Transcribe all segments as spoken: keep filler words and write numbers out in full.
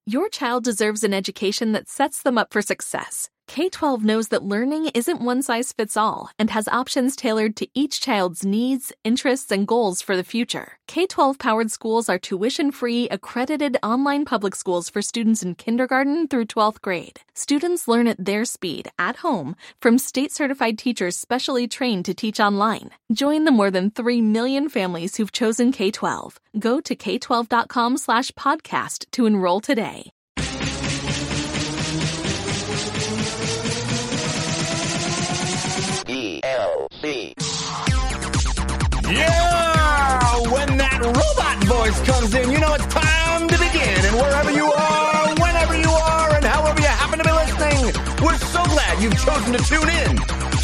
Your child deserves an education that sets them up for success. K twelve knows that learning isn't one size fits all and has options tailored to each child's needs, interests, and goals for the future. K twelve powered schools are tuition-free, accredited online public schools for students in kindergarten through twelfth grade. Students learn at their speed, at home, from state-certified teachers specially trained to teach online. Join the more than three million families who've chosen K twelve. Go to k twelve dot com slash podcast to enroll today. D L C. Yeah! When that robot voice comes in, you know it's time to begin. And wherever you are, whenever you are, and however you happen to be listening, we're so glad you've chosen to tune in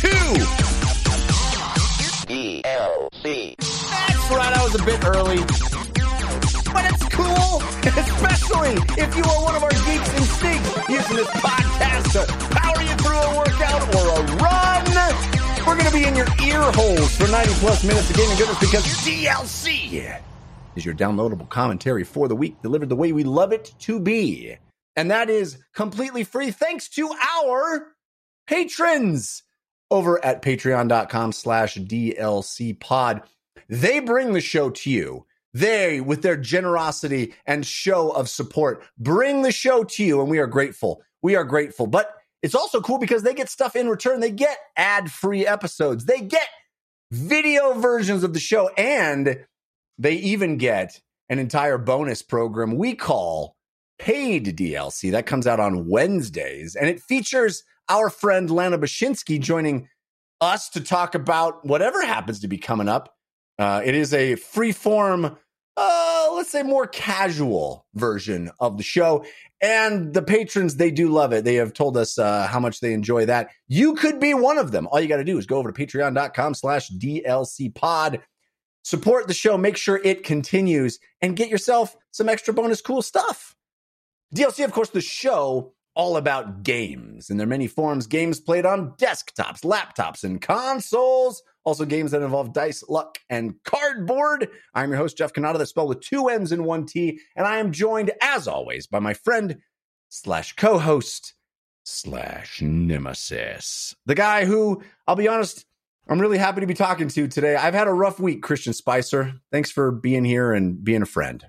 to D L C. That's right, I was a bit early. But it's cool, especially if you are one of our geeks and sneaks using this podcast to power you through a workout or a run. We're going to be in your ear holes for ninety plus minutes of gaming goodness because D L C is your downloadable commentary for the week delivered the way we love it to be. And that is completely free thanks to our patrons over at patreon dot com slash D L C pod. They bring the show to you. They, with their generosity and show of support, bring the show to you, and we are grateful. We are grateful. But it's also cool because they get stuff in return. They get ad-free episodes. They get video versions of the show, and they even get an entire bonus program we call Paid D L C. That comes out on Wednesdays, and it features our friend Lana Bashinsky joining us to talk about whatever happens to be coming up. Uh, it is a free-form, uh, let's say more casual version of the show. And the patrons, they do love it. They have told us uh, how much they enjoy that. You could be one of them. All you got to do is go over to patreon dot com slash D L C pod. Support the show. Make sure it continues. And get yourself some extra bonus cool stuff. D L C, of course, the show all about games. In their many forms, games played on desktops, laptops, and consoles. Also games that involve dice, luck, and cardboard. I'm your host, Jeff Cannata, that's spelled with two N's and one T. And I am joined, as always, by my friend slash co-host slash nemesis. The guy who, I'll be honest, I'm really happy to be talking to today. I've had a rough week, Christian Spicer. Thanks for being here and being a friend.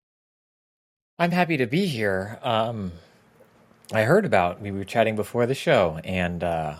I'm happy to be here. Um, I heard about, we were chatting before the show, and uh,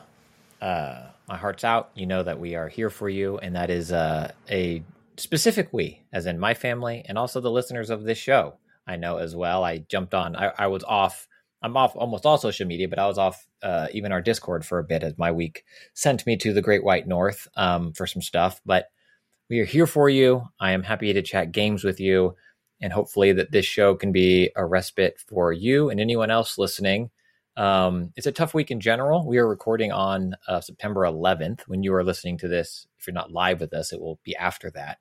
uh, my heart's out. You know that we are here for you, and that is uh, a specific we, as in my family, and also the listeners of this show. I know as well. I jumped on, I, I was off, I'm off almost all social media, but I was off uh, even our Discord for a bit as my week sent me to the Great White North um, for some stuff. But we are here for you. I am happy to chat games with you. And hopefully that this show can be a respite for you and anyone else listening. Um, it's a tough week in general. We are recording on uh, September eleventh. When you are listening to this, if you're not live with us, it will be after that.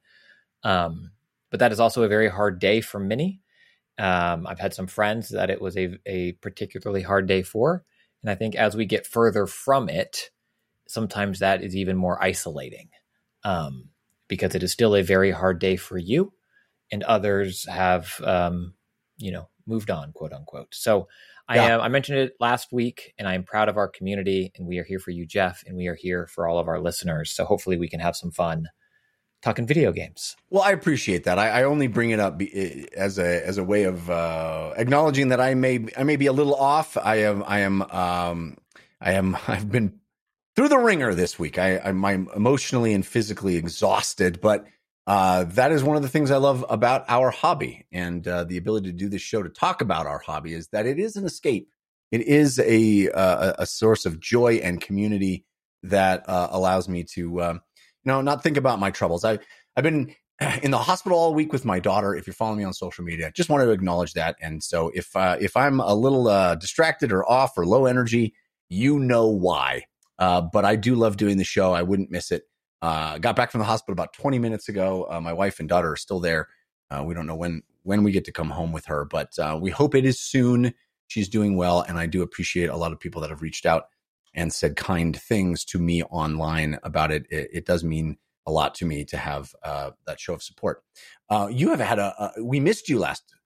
Um, but that is also a very hard day for many. Um, I've had some friends that it was a, a particularly hard day for. And I think as we get further from it, sometimes that is even more isolating um, because it is still a very hard day for you. And others have, um, you know, moved on, quote unquote. So I yeah. am, I mentioned it last week, and I'm proud of our community, and we are here for you, Jeff, and we are here for all of our listeners. So hopefully we can have some fun talking video games. Well, I appreciate that. I, I only bring it up be, as a as a way of uh, acknowledging that I may I may be a little off. I am I am um, I am I've been through the ringer this week. I, I'm, I'm emotionally and physically exhausted, but. Uh, that is one of the things I love about our hobby and uh, the ability to do this show to talk about our hobby is that it is an escape. It is a uh, a source of joy and community that uh, allows me to, um, you know, not think about my troubles. I, I've been in the hospital all week with my daughter. If you're following me on social media, just wanted to acknowledge that. And so if uh, if I'm a little uh, distracted or off or low energy, you know why. Uh, but I do love doing the show. I wouldn't miss it. Uh, got back from the hospital about twenty minutes ago. Uh, my wife and daughter are still there. Uh, we don't know when, when we get to come home with her, but uh, we hope it is soon. She's doing well. And I do appreciate a lot of people that have reached out and said kind things to me online about it. It, it does mean a lot to me to have uh, that show of support. Uh, you have had a, a, we missed you last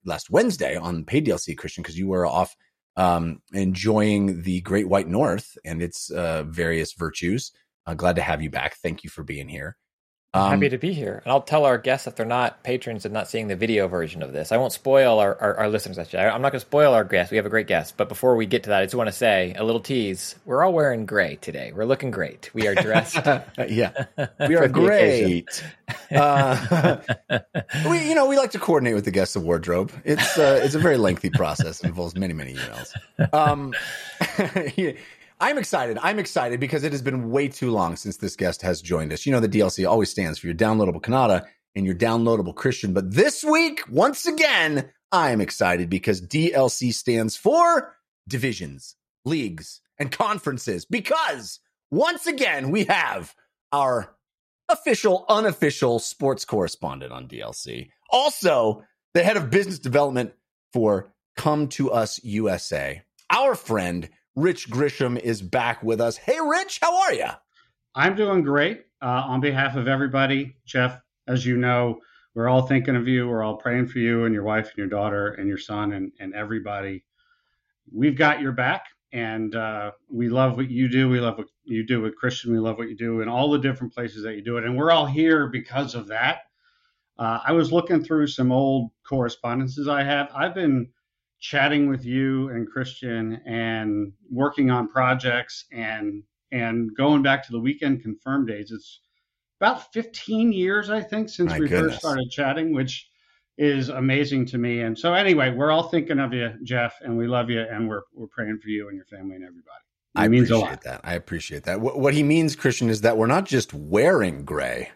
last Wednesday on paid D L C, Christian, because you were off um, enjoying the Great White North and its uh, various virtues. Uh, glad to have you back. Thank you for being here. I'm Um, happy to be here. And I'll tell our guests if they're not patrons and not seeing the video version of this. I won't spoil our, our, our listeners, actually. I- I'm not going to spoil our guest. We have a great guest. But before we get to that, I just want to say a little tease. We're all wearing gray today. We're looking great. We are dressed. yeah, we are for the occasion. great. Uh, we, you know, we like to coordinate with the guests' wardrobe. It's uh, it's a very lengthy process. It involves many, many emails. Um, yeah, I'm excited. I'm excited because it has been way too long since this guest has joined us. You know, the D L C always stands for your downloadable Kanata and your downloadable Christian. But this week, once again, I am excited because D L C stands for divisions, leagues, and conferences. Because once again, we have our official, unofficial sports correspondent on D L C. Also, the head of business development for Come to Us U S A. Our friend, Rich Grisham, is back with us. Hey, Rich, how are you? I'm doing great. Uh, on behalf of everybody, Jeff, as you know, we're all thinking of you. We're all praying for you and your wife and your daughter and your son and, and everybody. We've got your back, and uh, we love what you do. We love what you do with Christian. We love what you do in all the different places that you do it. And we're all here because of that. Uh, I was looking through some old correspondences I have. I've been chatting with you and Christian and working on projects and and going back to the Weekend Confirmed days. It's about fifteen years, I think, since My we goodness. first started chatting, which is amazing to me. And so anyway, we're all thinking of you, Jeff, and we love you, and we're we're praying for you and your family and everybody. It I means a appreciate lot. that. I appreciate that. What, what he means, Christian, is that we're not just wearing gray.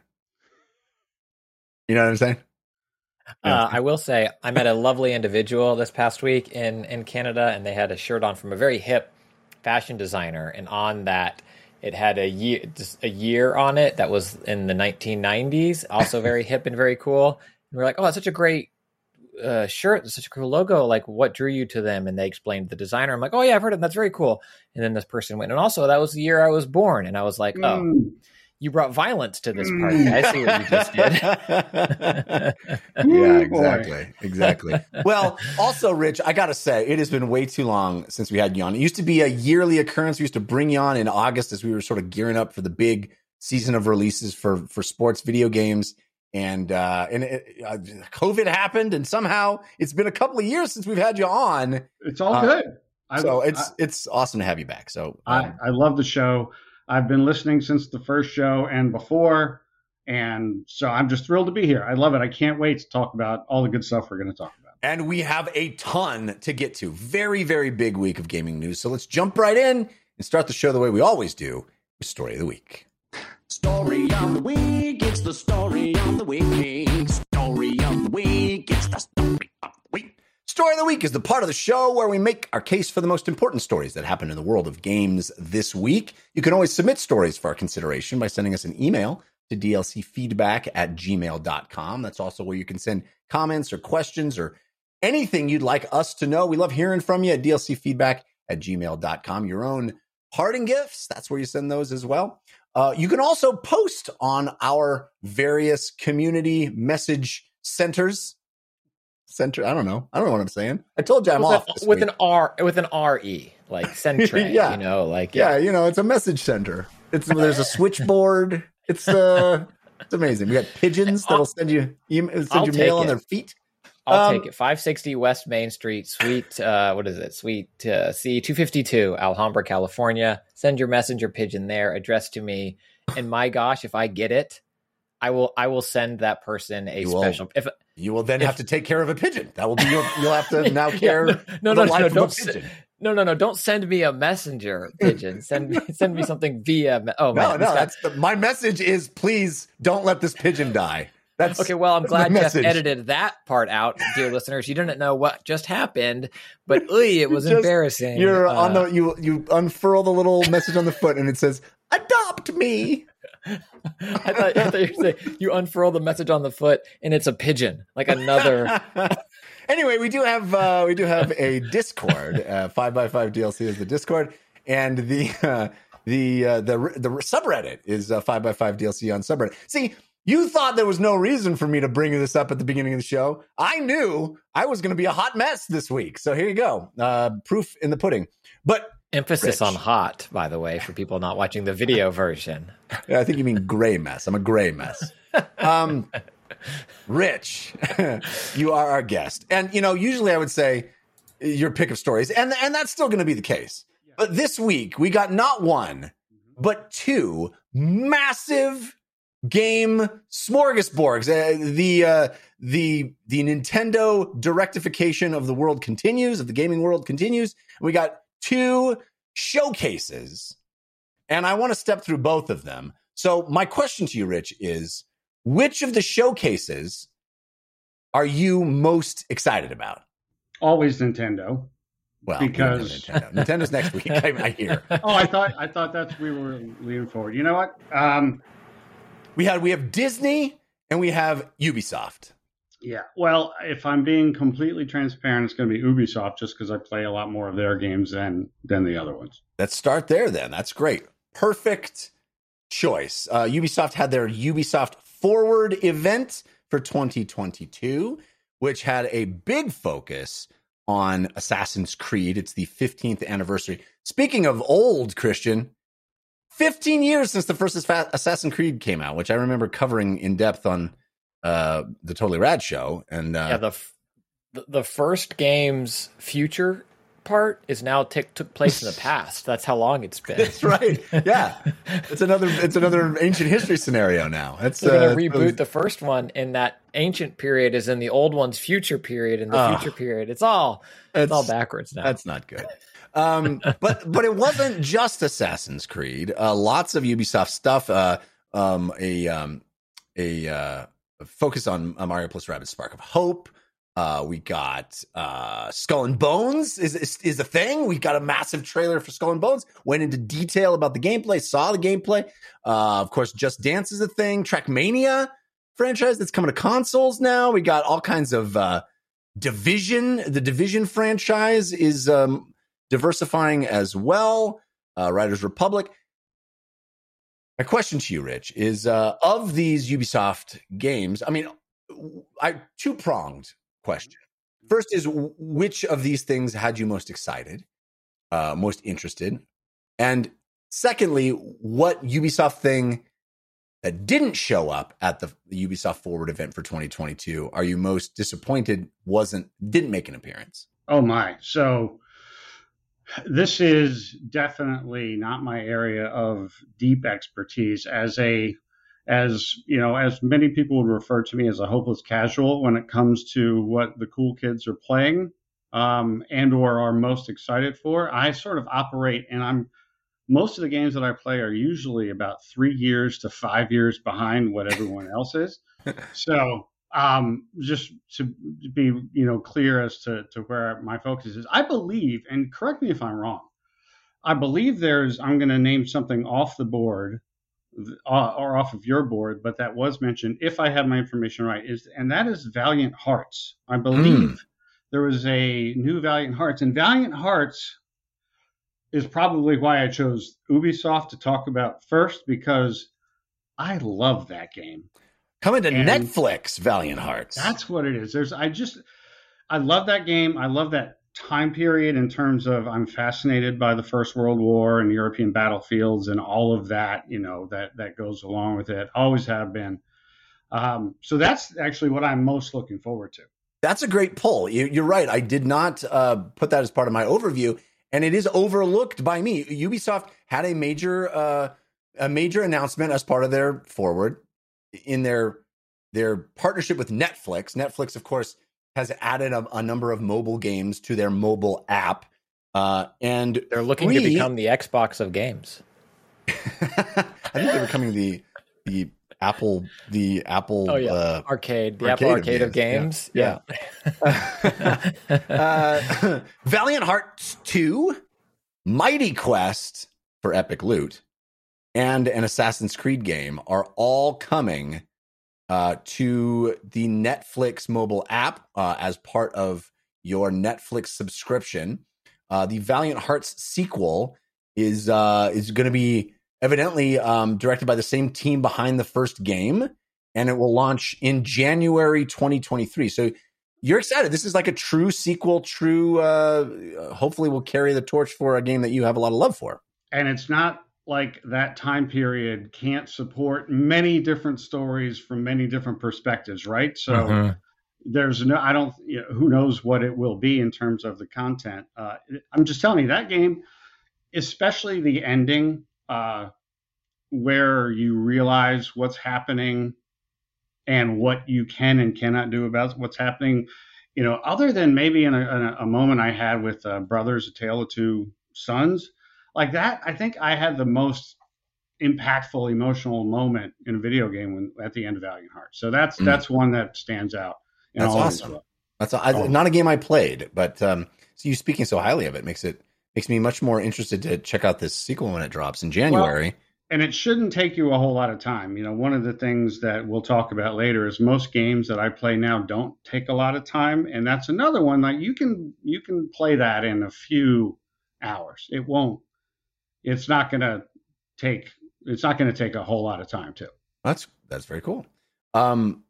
You know what I'm saying? Uh, I will say I met a lovely individual this past week in, in Canada, and they had a shirt on from a very hip fashion designer, and on that it had a year just a year on it that was in the nineteen nineties, also very hip and very cool. And we're like, oh, that's such a great uh, shirt, it's such a cool logo. Like, what drew you to them? And they explained the designer. I'm like, oh yeah, I've heard of them. That's very cool. And then this person went, and also that was the year I was born. And I was like, oh. Mm. You brought violence to this party. I see what you just did. Yeah, exactly. Exactly. Well, also, Rich, I got to say, it has been way too long since we had you on. It used to be a yearly occurrence. We used to bring you on in August as we were sort of gearing up for the big season of releases for, for sports video games. And, uh, and it, uh, COVID happened, and somehow it's been a couple of years since we've had you on. It's all Uh, good. I, So it's, I, it's awesome to have you back. So, I, um, I love the show. I've been listening since the first show and before. And so I'm just thrilled to be here. I love it. I can't wait to talk about all the good stuff we're going to talk about. and we have a ton to get to. Very, very big week of gaming news. So let's jump right in and start the show the way we always do with Story of the Week. Story of the week, it's the story of the week. Story of the week, it's the story of the week. Story of the Week is the part of the show where we make our case for the most important stories that happen in the world of games this week. You can always submit stories for our consideration by sending us an email to d l c feedback at gmail dot com. That's also where you can send comments or questions or anything you'd like us to know. We love hearing from you at d l c feedback at gmail dot com. Your own parting gifts, that's where you send those as well. Uh, you can also post on our various community message centers. Center, I don't know. I don't know what I'm saying. I told you I'm with off a, this with week. an R, with an R E, like centre. Yeah. You know, like Yeah, you know, it's a message center. It's there's a switchboard. It's uh, it's amazing. We got pigeons that'll send you email, send I'll you mail take on it. their feet. I'll Um, take it. five sixty West Main Street, Suite, uh, what is it? Suite uh, C two fifty-two, Alhambra, California. Send your messenger pigeon there, addressed to me. And my gosh, if I get it, I will I will send that person a You will. special. If You will then If- have to take care of a pigeon. That will be your, you'll have to now care. no, for no, the no, life no, of a don't se- pigeon. no, no, no, don't send me a messenger pigeon. Send me send me something via. Me- oh No, man, no, this guy- that's the, my message is please don't let this pigeon die. That's Okay, well, I'm that's glad my Jeff message. edited that part out, dear listeners. You didn't know what just happened, but oy, it was Just- embarrassing. You're Uh, on the you you unfurl the little message on the foot and it says adopt me. I thought, I thought you were saying you unfurl the message on the foot and it's a pigeon, like another. Anyway, we do have uh, we do have a Discord. Uh, five by five D L C is the Discord, and the uh, the uh, the the subreddit is uh, five by five D L C on subreddit. See, You thought there was no reason for me to bring this up at the beginning of the show. I knew I was going to be a hot mess this week. So here you go. Uh, proof in the pudding. But emphasis Rich. on hot, by the way, for people not watching the video version. Yeah, I think you mean gray mess. I'm a gray mess. Um, Rich, you are our guest. And, you know, usually I would say your pick of stories, and, and that's still going to be the case. But this week, we got not one, but two massive game smorgasbords. Uh, the uh, the the Nintendo directification of the world continues, of the gaming world continues. We got two showcases, and I want to step through both of them. So my question to you, Rich, is which of the showcases are you most excited about? Always Nintendo. Well, because Nintendo. Nintendo's next week, I, I hear. Oh, I thought I thought that's we were leaning forward. You know what? Um, we had we have Disney and we have Ubisoft. Yeah. Well, if I'm being completely transparent, it's going to be Ubisoft just because I play a lot more of their games than than the other ones. Let's start there then. That's great. Perfect choice. Uh, Ubisoft had their Ubisoft Forward event for twenty twenty-two, which had a big focus on Assassin's Creed. It's the fifteenth anniversary. Speaking of old, Christian, fifteen years since the first Assassin's Creed came out, which I remember covering in depth on uh, the Totally Rad show. And uh, yeah, the f- the first game's future part is now t- took place in the past. That's how long it's been. That's right. Yeah, it's another it's another ancient history scenario now. It's They're going to uh, reboot really... the first one, and that ancient period is in the old one's future period, and the Oh. future period. It's all it's, It's- all backwards now. That's not good. Um, but but it wasn't just Assassin's Creed. Uh, lots of Ubisoft stuff. Uh, um, a um, a uh, focus on uh, Mario plus Rabbids Spark of Hope. Uh, we got uh, Skull and Bones is, is is a thing. We got a massive trailer for Skull and Bones. Went into detail about the gameplay. Saw the gameplay. Uh, of course, Just Dance is a thing. Trackmania franchise that's coming to consoles now. We got all kinds of uh, Division. The Division franchise is um, diversifying as well. Uh, Riders Republic. My question to you, Rich, is uh, of these Ubisoft games, I mean, I two-pronged question. First is, which of these things had you most excited, uh, most interested? And secondly, what Ubisoft thing that didn't show up at the, the Ubisoft Forward event for twenty twenty-two are you most disappointed wasn't didn't make an appearance? Oh my! So this is definitely not my area of deep expertise. As a as you know, as many people would refer to me as a hopeless casual when it comes to what the cool kids are playing um, and or are most excited for. I sort of operate, and I'm most of the games that I play are usually about three years to five years behind what everyone else is. So um, just to be you know clear as to to where my focus is, I believe, and correct me if I'm wrong, I believe there's I'm going to name something off the board. Uh, or off of your board, but that was mentioned, if I have my information right, is and that is Valiant Hearts. I believe mm. there was a new Valiant Hearts, and Valiant Hearts is probably why I chose Ubisoft to talk about first, because I love that game. Coming to and Netflix, Valiant Hearts. That's what it is. There's I just I love that game. I love that time period in terms of I'm fascinated by the First World War and European battlefields and all of that, you know, that, that goes along with it. Always have been. Um, so that's actually what I'm most looking forward to. That's a great pull. You, you're right. I did not uh, put that as part of my overview, and it is overlooked by me. Ubisoft had a major uh, a major announcement as part of their forward in their their partnership with Netflix. Netflix, of course, has added a, a number of mobile games to their mobile app. Uh, and they're looking we, to become the Xbox of games. I think they're becoming the the Apple the Apple oh, yeah. uh, arcade, the arcade Apple Arcade of Games. Of games. Yeah. yeah. uh, Valiant Hearts two, Mighty Quest for Epic Loot, and an Assassin's Creed game are all coming Uh, to the Netflix mobile app uh, as part of your Netflix subscription. Uh, the Valiant Hearts sequel is uh, is going to be evidently um, directed by the same team behind the first game, and it will launch in January twenty twenty-three. So you're excited. This is like a true sequel, true, uh, hopefully will carry the torch for a game that you have a lot of love for. And it's not like that time period can't support many different stories from many different perspectives, right? So mm-hmm. there's no, I don't, you know, who knows what it will be in terms of the content. Uh, I'm just telling you that game, especially the ending, uh, where you realize what's happening and what you can and cannot do about what's happening, you know, other than maybe in a, in a moment I had with uh, Brothers, A Tale of Two Sons, like that, I think I had the most impactful emotional moment in a video game when, at the end of Valiant Hearts. So that's mm. that's one that stands out. In that's all awesome. That's a, I, not a game I played, but um, so you speaking so highly of it makes it makes me much more interested to check out this sequel when it drops in January. Well, and it shouldn't take you a whole lot of time. You know, one of the things that we'll talk about later is most games that I play now don't take a lot of time, and that's another one that you can you can play that in a few hours. It won't. It's not going to take. It's not going to take a whole lot of time too. That's that's very cool. Um,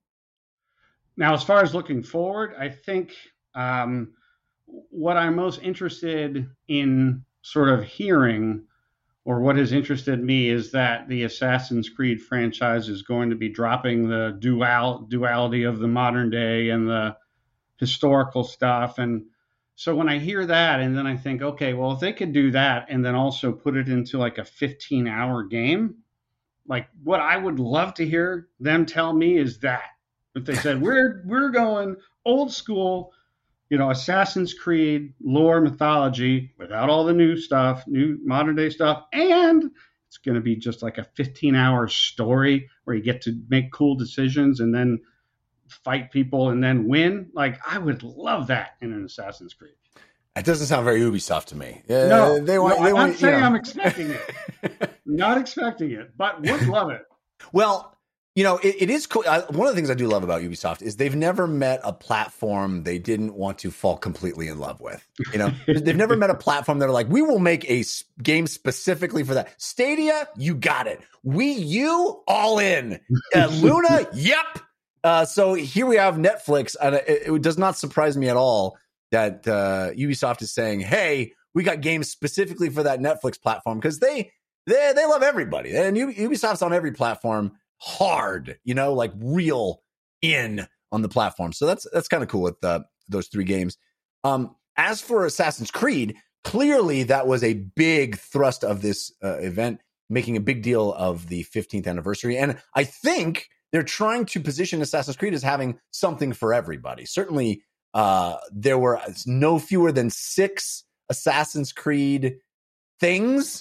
now, as far as looking forward, I think um, what I'm most interested in sort of hearing, or what has interested me, is that the Assassin's Creed franchise is going to be dropping the dual duality of the modern day and the historical stuff. And so when I hear that, and then I think, okay, well, if they could do that and then also put it into like a fifteen hour game, like what I would love to hear them tell me is that. If they said, we're we're going old school, you know, Assassin's Creed lore mythology without all the new stuff, new modern day stuff, and it's going to be just like a fifteen hour story where you get to make cool decisions and then fight people and then win. Like, I would love that in an Assassin's Creed. It doesn't sound very Ubisoft to me. Uh, no, they want, no, they I'm want, not saying you know. I'm expecting it. Not expecting it, but would love it. Well, you know, it, it is cool. I, one of the things I do love about Ubisoft is they've never met a platform they didn't want to fall completely in love with. You know, they've never met a platform that are like, we will make a s- game specifically for that. Stadia, you got it. Wii U, all in. Uh, Luna, yep. Uh, so here we have Netflix, and it, it does not surprise me at all that uh, Ubisoft is saying, hey, we got games specifically for that Netflix platform, because they, they they love everybody. And Ubisoft's on every platform hard, you know, like real in on the platform. So that's that's kind of cool with uh, those three games. Um, as for Assassin's Creed, clearly that was a big thrust of this uh, event, making a big deal of the fifteenth anniversary. And I think they're trying to position Assassin's Creed as having something for everybody. Certainly, uh, there were no fewer than six Assassin's Creed things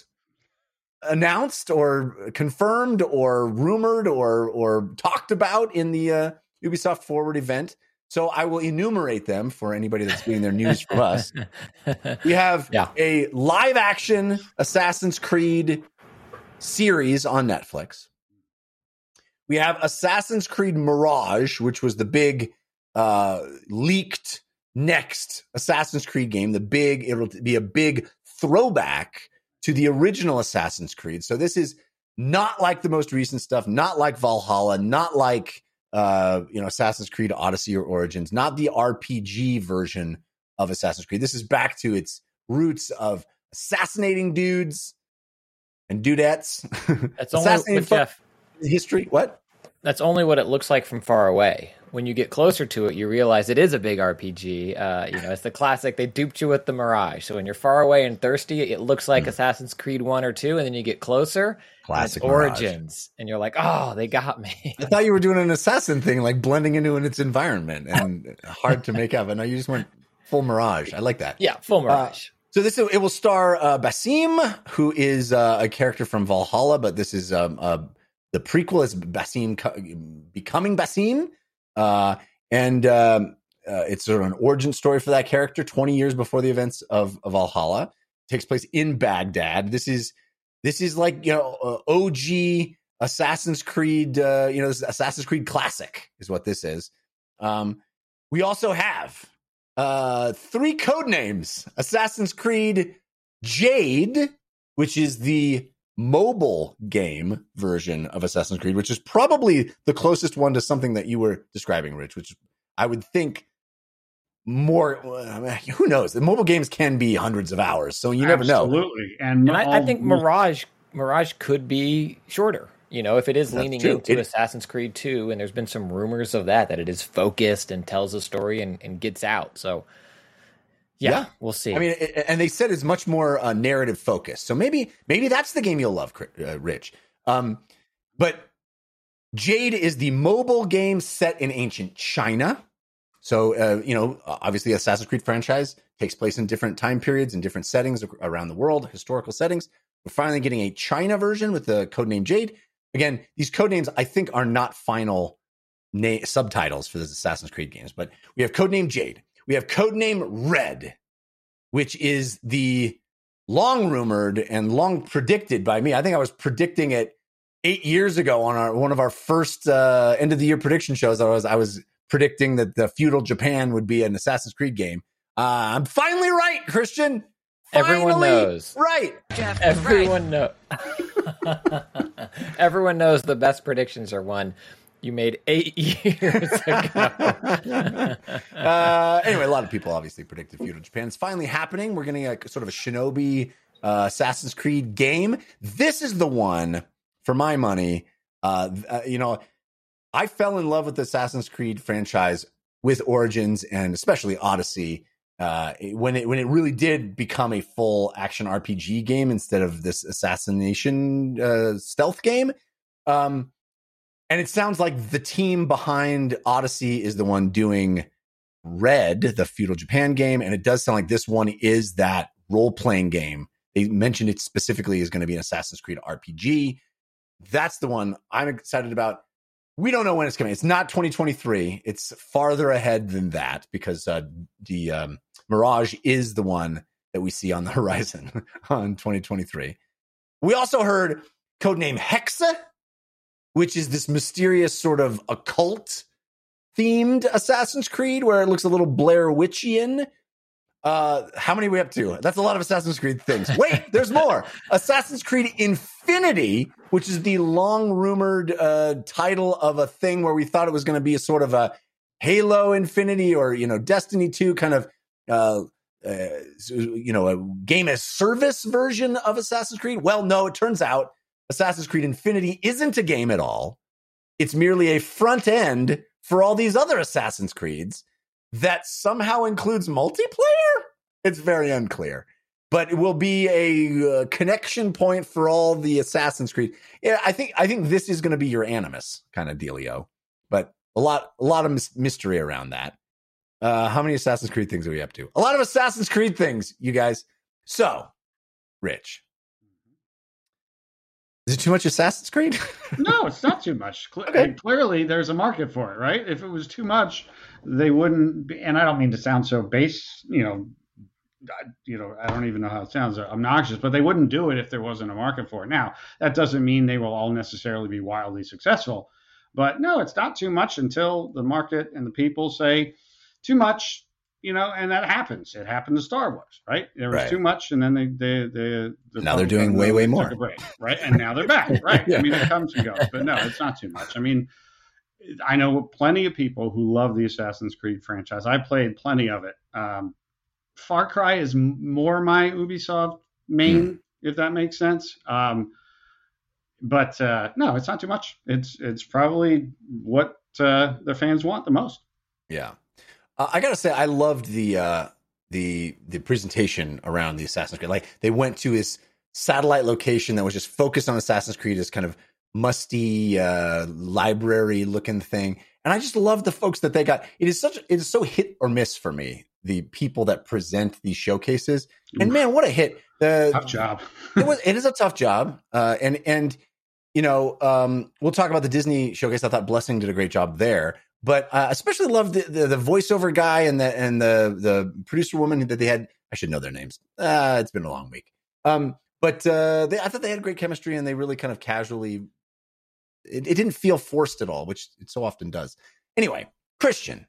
announced or confirmed or rumored or or talked about in the uh, Ubisoft Forward event. So I will enumerate them for anybody that's getting their news from us. We have yeah. a live action Assassin's Creed series on Netflix. We have Assassin's Creed Mirage, which was the big uh, leaked next Assassin's Creed game. The big, it'll be a big throwback to the original Assassin's Creed. So this is not like the most recent stuff, not like Valhalla, not like uh, you know, Assassin's Creed Odyssey or Origins, not the R P G version of Assassin's Creed. This is back to its roots of assassinating dudes and dudettes. That's only with Jeff. History. What? That's only what it looks like from far away. When you get closer to it, you realize it is a big R P G. Uh, you know, it's the classic. They duped you with the Mirage. So when you're far away and thirsty, it looks like mm. Assassin's Creed one or two, and then you get closer, classic and it's Origins, and you're like, oh, they got me. I thought you were doing an assassin thing, like blending into its environment, and hard to make out. But no, you just went full Mirage. I like that. Yeah, full Mirage. Uh, so this it will star uh, Basim, who is uh, a character from Valhalla, but this is um, uh, the prequel is Basim co- becoming Basim. Uh, and um, uh, it's sort of an origin story for that character. twenty years before the events of, of Valhalla, it takes place in Baghdad. This is this is like, you know, uh, O G Assassin's Creed. Uh, you know, this is Assassin's Creed classic is what this is. Um, we also have uh, three code names: Assassin's Creed Jade, which is the mobile game version of Assassin's Creed, which is probably the closest one to something that you were describing, Rich, which I would think more, I mean, who knows? The mobile games can be hundreds of hours, so you never know. Absolutely. And, And I, I think Mirage Mirage could be shorter. You know, if it is That's leaning true. into It- Assassin's Creed two, and there's been some rumors of that, that it is focused and tells a story and, and gets out. So, yeah, Yeah. we'll see. I mean, it, and they said it's much more uh, narrative focused. So maybe maybe that's the game you'll love, uh, Rich. Um, but Jade is the mobile game set in ancient China. So, uh, you know, obviously Assassin's Creed franchise takes place in different time periods and different settings around the world, historical settings. We're finally getting a China version with the codename Jade. Again, these codenames, I think, are not final na- subtitles for the Assassin's Creed games, but we have codename Jade. We have codename Red, which is the long rumored and long predicted by me. I think I was predicting it eight years ago on our one of our first uh, end of the year prediction shows. I was I was predicting that the feudal Japan would be an Assassin's Creed game. Uh, I'm finally right, Christian. Everyone Finally knows. Right. Everyone know. Everyone knows the best predictions are one you made eight years ago. uh, anyway, a lot of people obviously predicted feudal Japan. It's finally happening. We're getting a sort of a Shinobi uh, Assassin's Creed game. This is the one, for my money. Uh, uh, you know, I fell in love with the Assassin's Creed franchise with Origins and especially Odyssey. Uh, when it when it really did become a full action R P G game instead of this assassination uh, stealth game, um, and it sounds like the team behind Odyssey is the one doing Red, the feudal Japan game, and it does sound like this one is that role playing game. They mentioned it specifically is going to be an Assassin's Creed R P G. That's the one I'm excited about. We don't know when it's coming. It's not twenty twenty-three. It's farther ahead than that because uh, the um, Mirage is the one that we see on the horizon on twenty twenty-three. We also heard codename Hexa, which is this mysterious sort of occult themed Assassin's Creed where it looks a little Blair Witchian. Uh, how many are we up to? That's a lot of Assassin's Creed things. Wait, there's more. Assassin's Creed Infinity, which is the long rumored uh, title of a thing where we thought it was going to be a sort of a Halo Infinity or, you know, Destiny two kind of, uh, uh, you know, a game as service version of Assassin's Creed. Well, no, it turns out Assassin's Creed Infinity isn't a game at all. It's merely a front end for all these other Assassin's Creeds that somehow includes multiplayer? It's very unclear. But it will be a uh, connection point for all the Assassin's Creed. Yeah, I think I think this is going to be your Animus kind of dealio. But a lot a lot of mis- mystery around that. Uh, how many Assassin's Creed things are we up to? A lot of Assassin's Creed things, you guys. So, Rich, is it too much Assassin's Creed? No, it's not too much. Cle- Okay. and clearly, there's a market for it, right? If it was too much, they wouldn't be, and I don't mean to sound so base, you know, I- you know, I don't even know how it sounds obnoxious, but they wouldn't do it if there wasn't a market for it. Now, that doesn't mean they will all necessarily be wildly successful, but no, it's not too much until the market and the people say too much, you know, and that happens. It happened to Star Wars, right? There was Right. too much, and then they, they, they the Now they're doing way, way took more. a break, right? And now they're back, right? Yeah. I mean, it comes and goes, but no, it's not too much. I mean, I know plenty of people who love the Assassin's Creed franchise. I played plenty of it. Um, Far Cry is m- more my Ubisoft main, Mm. if that makes sense. Um, but uh, no, it's not too much. It's it's probably what uh, the fans want the most. Yeah. Uh, I gotta say, I loved the uh, the the presentation around the Assassin's Creed. Like they went to his satellite location that was just focused on Assassin's Creed, this kind of musty uh, library looking thing, and I just love the folks that they got. It is such it is so hit or miss for me. The people that present these showcases, and man, what a hit! The, Tough job. it was it is a tough job, uh, and and you know um, we'll talk about the Disney showcase. I thought Blessing did a great job there. But I uh, especially love the, the the voiceover guy and the and the the producer woman that they had. I should know their names. Uh, it's been a long week. Um, but uh, they, I thought they had great chemistry and they really kind of casually. It, it didn't feel forced at all, which it so often does. Anyway, Christian,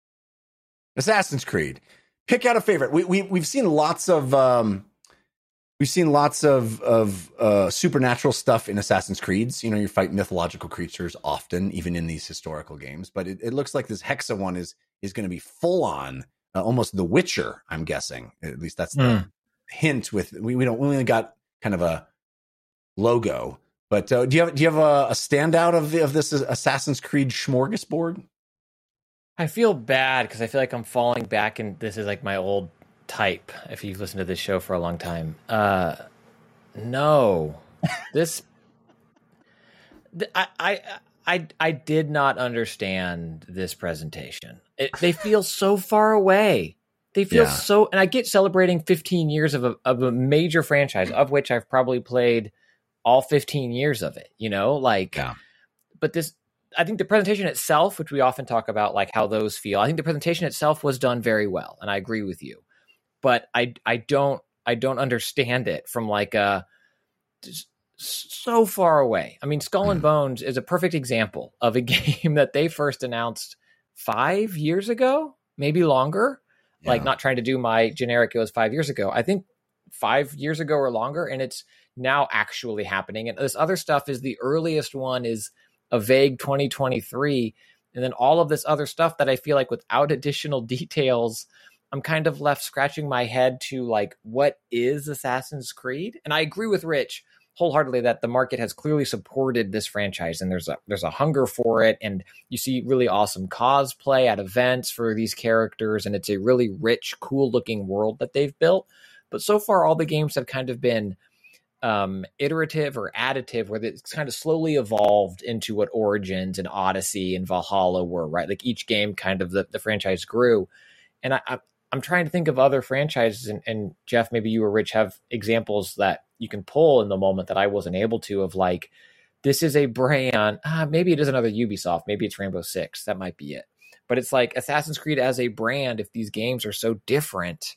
Assassin's Creed. Pick out a favorite. We we we've seen lots of um, we've seen lots of of uh, supernatural stuff in Assassin's Creeds. You know, you fight mythological creatures often, even in these historical games. But it, it looks like this Hexa one is is going to be full on, uh, almost The Witcher. I'm guessing. At least that's the Mm. hint. With we, we don't we only got kind of a logo. But uh, do you have do you have a, a standout of the, of this Assassin's Creed smorgasbord? I feel bad because I feel like I'm falling back, and this is like my old type. If you've listened to this show for a long time, uh, no, this th- I, I I I did not understand this presentation. It, they feel so far away. They feel Yeah. so, and I get celebrating fifteen years of a of a major franchise, of which I've probably played all fifteen years of it. You know, like, Yeah. but this. I think the presentation itself, which we often talk about, like how those feel, I think the presentation itself was done very well, and I agree with you. But I, I don't, I don't understand it from like a just so far away. I mean, Skull and Bones is a perfect example of a game that they first announced five years ago, maybe longer. Yeah. Like, not trying to do my generic, it was five years ago. I think five years ago or longer, and it's now actually happening. And this other stuff is the earliest one is a vague twenty twenty-three, and then all of this other stuff that I feel like without additional details, I'm kind of left scratching my head to like, what is Assassin's Creed? And I agree with Rich wholeheartedly that the market has clearly supported this franchise, and there's a there's a hunger for it, and you see really awesome cosplay at events for these characters, and it's a really rich, cool looking world that they've built. But so far, all the games have kind of been Um, iterative or additive, where it's kind of slowly evolved into what Origins and Odyssey and Valhalla were, right? Like each game kind of the, the franchise grew. And I, I, I'm trying to think of other franchises, and, and Jeff, maybe you or Rich have examples that you can pull in the moment that I wasn't able to, of like, this is a brand, ah, maybe it is another Ubisoft, maybe it's Rainbow Six, that might be it. But it's like Assassin's Creed as a brand, if these games are so different,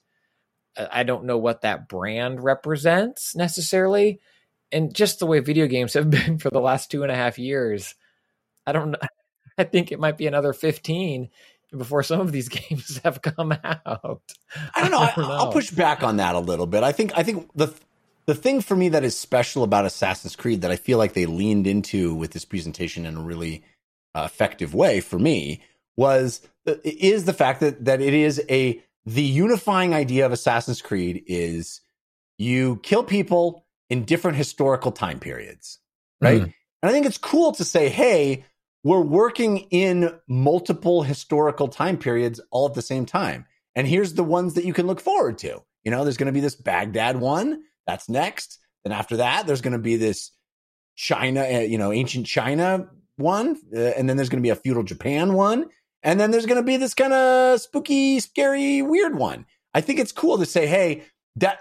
I don't know what that brand represents necessarily. And just the way video games have been for the last two and a half years, I don't know. I think it might be another fifteen before some of these games have come out. I don't know. I I don't know. I'll push back on that a little bit. I think I think the the thing for me that is special about Assassin's Creed that I feel like they leaned into with this presentation in a really uh, effective way for me was is the fact that that it is a the unifying idea of Assassin's Creed is you kill people in different historical time periods, right? Mm. And I think it's cool to say, hey, we're working in multiple historical time periods all at the same time. And here's the ones that you can look forward to. You know, there's going to be this Baghdad one. That's next. Then after that, there's going to be this China, uh, you know, ancient China one. Uh, and then there's going to be a feudal Japan one. And then there's going to be this kind of spooky, scary, weird one. I think it's cool to say, hey, that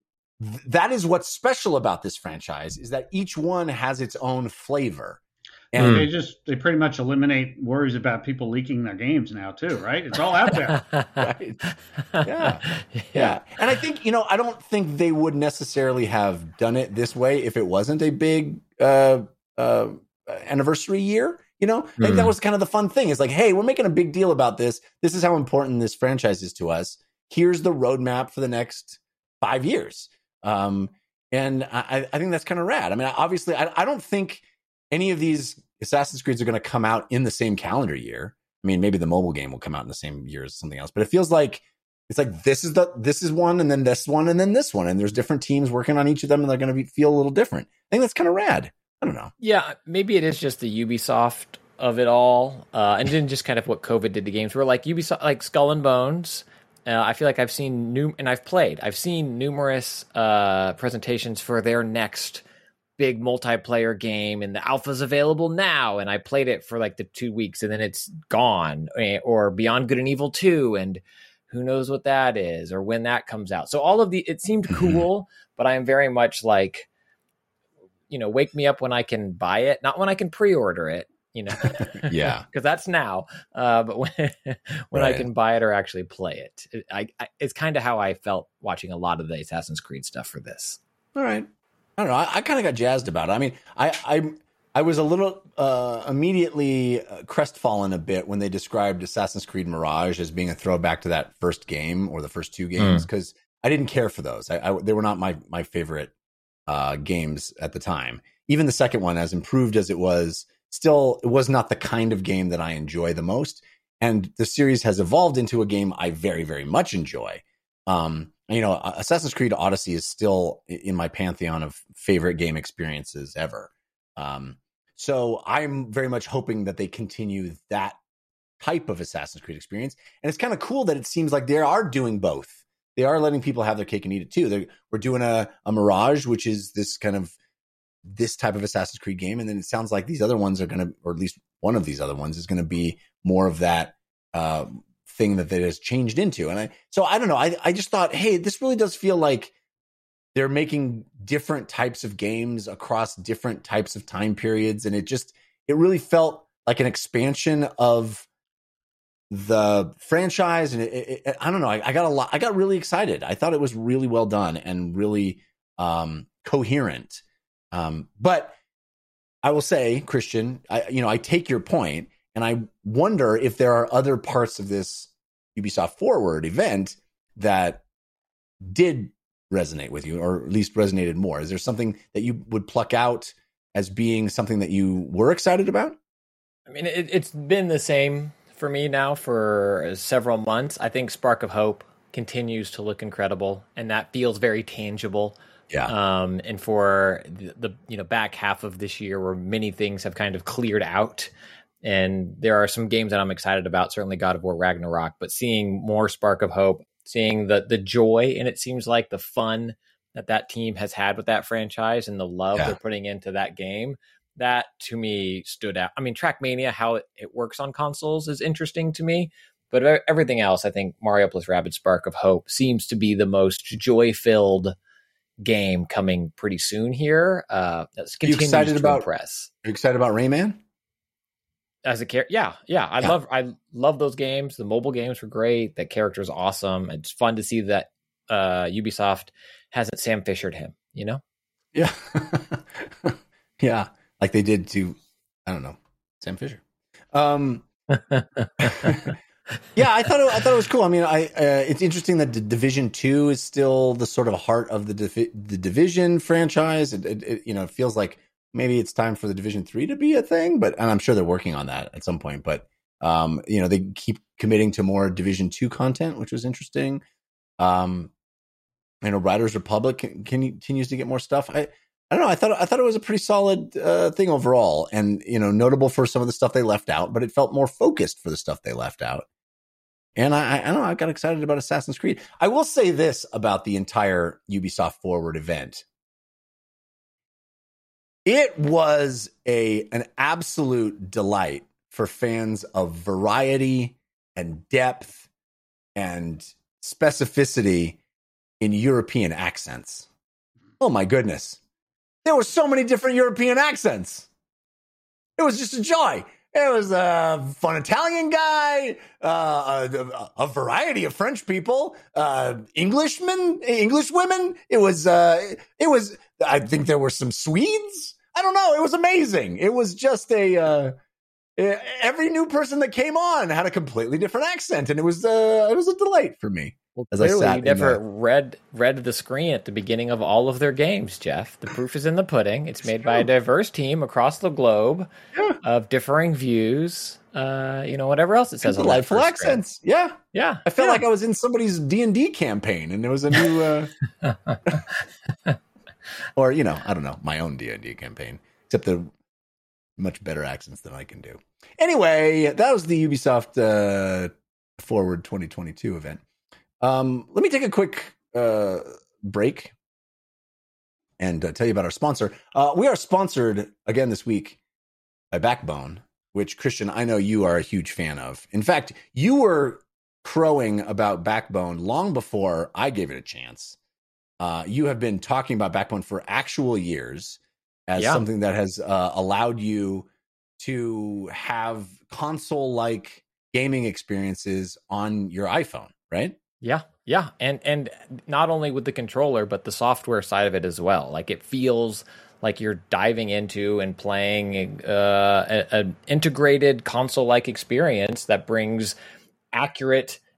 that is what's special about this franchise, is that each one has its own flavor. And They just they pretty much eliminate worries about people leaking their games now too, right? It's all out there. right. Yeah. Yeah. And I think, you know, I don't think they would necessarily have done it this way if it wasn't a big uh, uh, anniversary year. You know, I think that was kind of the fun thing. It's like, hey, we're making a big deal about this. This is how important this franchise is to us. Here's the roadmap for the next five years. Um, and I, I think that's kind of rad. I mean, obviously, I, I don't think any of these Assassin's Creeds are going to come out in the same calendar year. I mean, maybe the mobile game will come out in the same year as something else, but it feels like it's like this is the this is one, and then this one, and then this one, and there's different teams working on each of them, and they're going to be, feel a little different. I think that's kind of rad. I don't know. Yeah, maybe it is just the Ubisoft of it all, uh, and then just kind of what COVID did to games. We're like Ubisoft, like Skull and Bones. Uh, I feel like I've seen new, and I've played. I've seen numerous uh, presentations for their next big multiplayer game, and the alpha's available now. And I played it for like the two weeks, and then it's gone. Or Beyond Good and Evil two, and who knows what that is, or when that comes out. So all of the, it seemed cool, but I am very much like, you know, wake me up when I can buy it, not when I can pre-order it, you know, Yeah. because that's now. Uh, but when when Right. I can buy it or actually play it, it I, I, it's kind of how I felt watching a lot of the Assassin's Creed stuff for this. All right. I don't know. I, I kind of got jazzed about it. I mean, I I, I was a little uh, immediately crestfallen a bit when they described Assassin's Creed Mirage as being a throwback to that first game or the first two games, because I didn't care for those. I, I they were not my my favorite uh, games at the time. Even the second one, as improved as it was, still it was not the kind of game that I enjoy the most. And the series has evolved into a game I very, very much enjoy. Um, you know, Assassin's Creed Odyssey is still in my pantheon of favorite game experiences ever. Um, so I'm very much hoping that they continue that type of Assassin's Creed experience. And it's kind of cool that it seems like they are doing both. They are letting people have their cake and eat it too. They're, we're doing a, a Mirage, which is this kind of this type of Assassin's Creed game. And then it sounds like these other ones are going to, or at least one of these other ones is going to be more of that uh, thing that it has changed into. And I, so I don't know. I, I just thought, hey, this really does feel like they're making different types of games across different types of time periods. And it just, it really felt like an expansion of the franchise. And it, it, it, I don't know. I, I got a lot, I got really excited. I thought it was really well done and really um, coherent. Um, but I will say, Christian, I, you know, I take your point, and I wonder if there are other parts of this Ubisoft Forward event that did resonate with you, or at least resonated more. Is there something that you would pluck out as being something that you were excited about? I mean, it, it's been the same for me now for several months. I think Spark of Hope continues to look incredible, and that feels very tangible. Yeah. Um, and for the, the you know back half of this year, where many things have kind of cleared out, and there are some games that I'm excited about. Certainly, God of War Ragnarok, but seeing more Spark of Hope, seeing the the joy, and it seems like the fun that that team has had with that franchise, and the love Yeah. they're putting into that game, that to me stood out. I mean, Trackmania, how it, it works on consoles is interesting to me, but everything else, I think Mario plus Rabbids Spark of Hope seems to be the most joy filled game coming pretty soon here. Uh, that's Are you continues excited to about? impress. Are you excited about Rayman? As a character, yeah, yeah, I Yeah. love, I love those games. The mobile games were great. That character is awesome. It's fun to see that uh, Ubisoft hasn't Sam Fishered him. You know? Yeah, yeah, like they did to, I don't know, Sam Fisher. Um, yeah, I thought it, I thought it was cool. I mean, I uh, it's interesting that D- Division Two is still the sort of heart of the Divi- the Division franchise. It, it, it, you know, it feels like maybe it's time for the Division Three to be a thing, but and I'm sure they're working on that at some point. But um, you know, they keep committing to more Division Two content, which was interesting. Um, you know, Riders Republic can, can, continues to get more stuff. I I don't know. I thought I thought it was a pretty solid uh, thing overall, and you know, notable for some of the stuff they left out, but it felt more focused for the stuff they left out. And I, I don't know, I got excited about Assassin's Creed. I will say this about the entire Ubisoft Forward event. It was a an absolute delight for fans of variety and depth and specificity in European accents. Oh my goodness. There were so many different European accents. It was just a joy. It was a fun Italian guy, uh, a, a variety of French people, uh, Englishmen, English women. It was, uh, it was, I think there were some Swedes. I don't know. It was amazing. It was just a, uh, every new person that came on had a completely different accent, and it was, uh, it was a delight for me. Well, as I clearly, sat you never the, read read the screen at the beginning of all of their games, Jeff. The proof is in the pudding. It's made by a diverse team across the globe yeah. of differing views. Uh, you know, whatever else it says. And on that delightful first accents. Screen. Yeah, yeah. I felt yeah. like I was in somebody's D and D campaign, and there was a new, uh... or you know, I don't know, my own D and D campaign, except the much better accents than I can do. Anyway, that was the Ubisoft uh, Forward twenty twenty-two event. Um, let me take a quick uh, break and uh, tell you about our sponsor. Uh, we are sponsored again this week by Backbone, which, Christian, I know you are a huge fan of. In fact, you were crowing about Backbone long before I gave it a chance. Uh, you have been talking about Backbone for actual years as yeah. something that has uh, allowed you to have console-like gaming experiences on your iPhone, right? Yeah, yeah, and and not only with the controller, but the software side of it as well. Like it feels like you're diving into and playing uh, an integrated console-like experience that brings accurate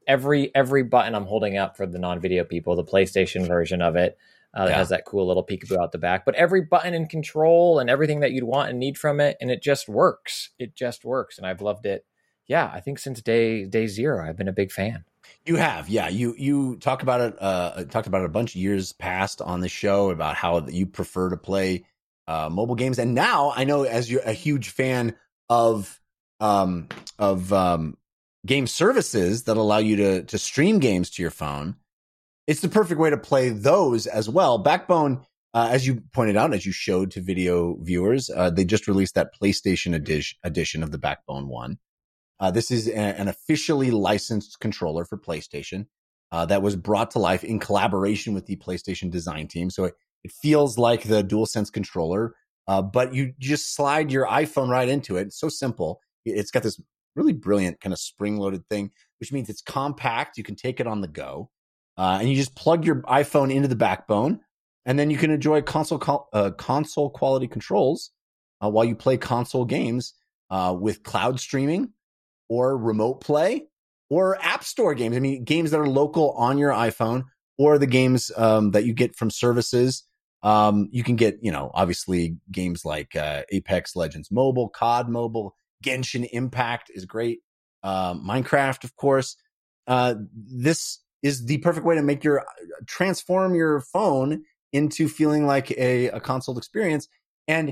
every every button I'm holding up for the non-video people, the PlayStation version of it, uh, that Yeah. has that cool little peekaboo out the back. But every button and control and everything that you'd want and need from it, and it just works. It just works, and I've loved it. Yeah, I think since day day zero, I've been a big fan. You have, yeah. You you talk about it. Uh, talked about it a bunch of years past on the show about how you prefer to play uh, mobile games, and now I know as you're a huge fan of um, of um, game services that allow you to to stream games to your phone. It's the perfect way to play those as well. Backbone, uh, as you pointed out, as you showed to video viewers, uh, they just released that PlayStation edition edition of the Backbone One. Uh, this is a, an officially licensed controller for PlayStation uh, that was brought to life in collaboration with the PlayStation design team. So it, it feels like the DualSense controller, uh, but you just slide your iPhone right into it. It's so simple. It's got this really brilliant kind of spring-loaded thing, which means it's compact. You can take it on the go, uh, and you just plug your iPhone into the Backbone, and then you can enjoy console co- uh, console quality controls uh, while you play console games uh, with cloud streaming, or remote play, or app store games. I mean, games that are local on your iPhone, or the games um, that you get from services. Um, you can get, you know, obviously games like uh, Apex Legends Mobile, C O D Mobile, Genshin Impact is great. Uh, Minecraft, of course. Uh, this is the perfect way to make your transform your phone into feeling like a, a console experience. And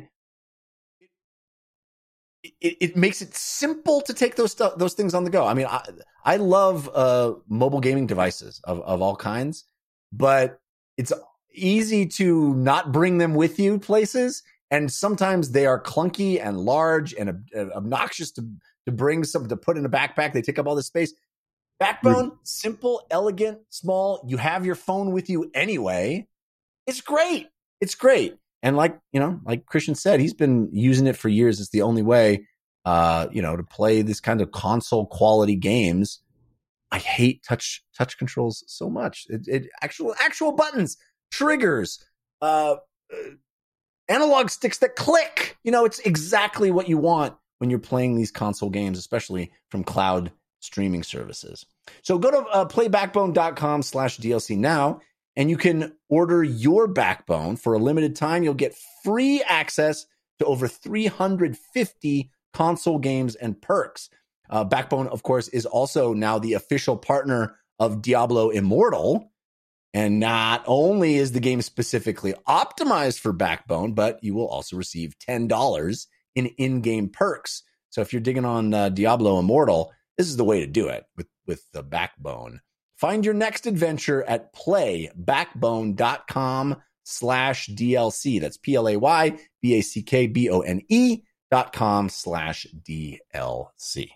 It, it makes it simple to take those stuff, those things on the go. I mean, I, I love uh, mobile gaming devices of, of all kinds, but it's easy to not bring them with you places. And sometimes they are clunky and large and uh, obnoxious to, to bring some, to put in a backpack. They take up all this space. Backbone, mm. simple, elegant, small. You have your phone with you anyway. It's great. It's great. And like, you know, like Christian said, he's been using it for years. It's the only way, uh, you know, to play this kind of console quality games. I hate touch, touch controls so much. It, it actual, actual buttons, triggers, uh, uh, analog sticks that click. You know, it's exactly what you want when you're playing these console games, especially from cloud streaming services. So go to uh, playbackbone.com slash DLC now. And you can order your Backbone for a limited time. You'll get free access to over three hundred fifty console games and perks. Uh, Backbone, of course, is also now the official partner of Diablo Immortal. And not only is the game specifically optimized for Backbone, but you will also receive ten dollars in in-game perks. So if you're digging on uh, Diablo Immortal, this is the way to do it with, with the Backbone. Find your next adventure at playbackbone.com slash DLC. That's P-L-A-Y B-A-C-K-B-O-N-E dot com slash D-L-C.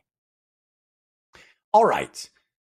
All right.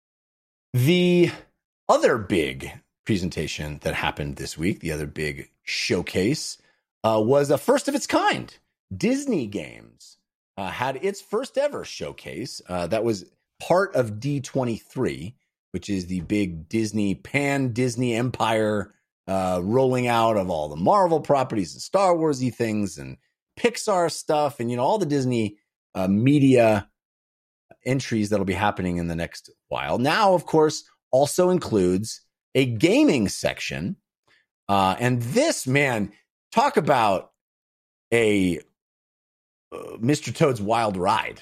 The other big presentation that happened this week, the other big showcase, uh, was a first of its kind. Disney Games uh, had its first ever showcase. Uh, that was part of D twenty-three, which is the big Disney, pan-Disney empire uh, rolling out of all the Marvel properties and Star Wars-y things and Pixar stuff and, you know, all the Disney uh, media entries that'll be happening in the next while. Now, of course, also includes a gaming section. Uh, and this, man, talk about a uh, Mister Toad's Wild Ride.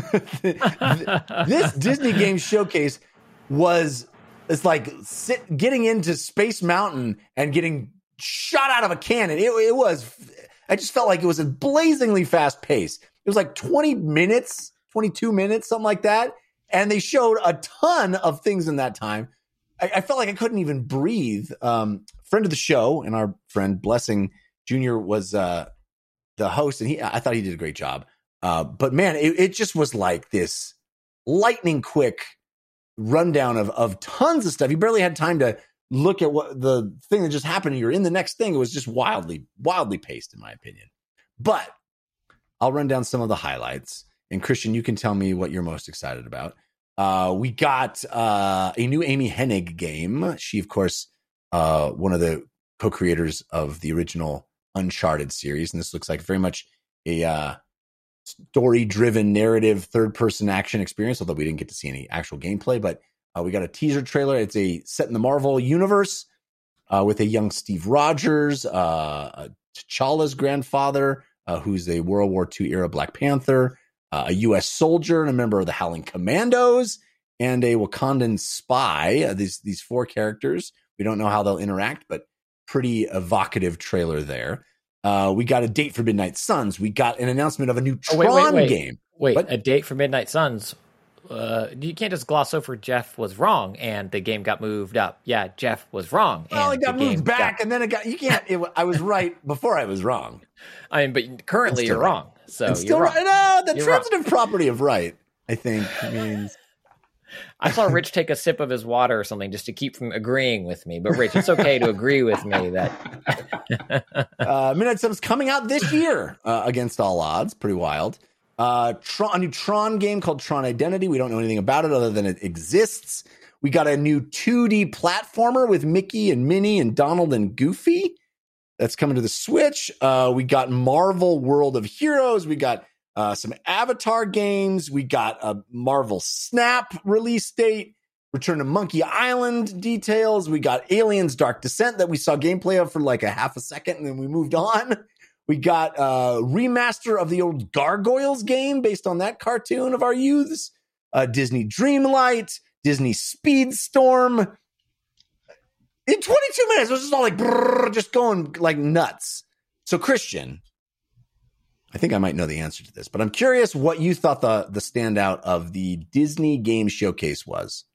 This Disney Games Showcase was, it's like sit, getting into Space Mountain and getting shot out of a cannon. It, it was, I just felt like it was a blazingly fast pace. It was like twenty minutes, twenty-two minutes, something like that. And they showed a ton of things in that time. I, I felt like I couldn't even breathe. Um, friend of the show and our friend Blessing Junior was uh, the host, and he, I thought he did a great job. Uh, but man, it, it just was like this lightning quick rundown of, of tons of stuff. You barely had time to look at what the thing that just happened. You're in the next thing. It was just wildly, wildly paced, in my opinion. But I'll run down some of the highlights. And Christian, you can tell me what you're most excited about. Uh, we got uh, a new Amy Hennig game. She, of course, uh, one of the co-creators of the original Uncharted series. And this looks like very much a uh, story-driven narrative third-person action experience, although we didn't get to see any actual gameplay. But Uh, we got a teaser trailer. It's a set in the Marvel universe uh, with a young Steve Rogers, uh, T'Challa's grandfather, uh, who's a World War Two era Black Panther, uh, a U S soldier and a member of the Howling Commandos, and a Wakandan spy. Uh, these these four characters. We don't know how they'll interact, but pretty evocative trailer there. Uh, we got a date for Midnight Suns. We got an announcement of a new Tron oh, wait, wait, wait. game. Wait, what? A date for Midnight Suns? Uh, you can't just gloss over Jeff was wrong and the game got moved up. Yeah, Jeff was wrong. Well, and it got the moved game back, got... and then it got. You can't. It, I was right before I was wrong. I mean, but currently you're right. wrong. So It's you're still wrong. right. No, the You're transitive wrong. property of right, I think, means. I saw Rich take a sip of his water or something just to keep from agreeing with me. But Rich, it's okay to agree with me that uh, Midnight Suns coming out this year uh, against all odds. Pretty wild. Uh, Tron, a new Tron game called Tron Identity. We don't know anything about it other than it exists. We got a new two D platformer with Mickey and Minnie and Donald and Goofy. That's coming to the Switch. Uh, we got Marvel World of Heroes. We got uh, some Avatar games. We got a Marvel Snap release date. Return to Monkey Island details. We got Aliens Dark Descent that we saw gameplay of for like a half a second and then we moved on. We got a remaster of the old Gargoyles game based on that cartoon of our youths. Uh, Disney Dreamlight, Disney Speedstorm. In twenty-two minutes, it was just all like, brrr, just going like nuts. So, Christian, I think I might know the answer to this, but I'm curious what you thought the, the standout of the Disney Game Showcase was.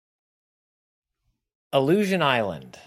Illusion Island.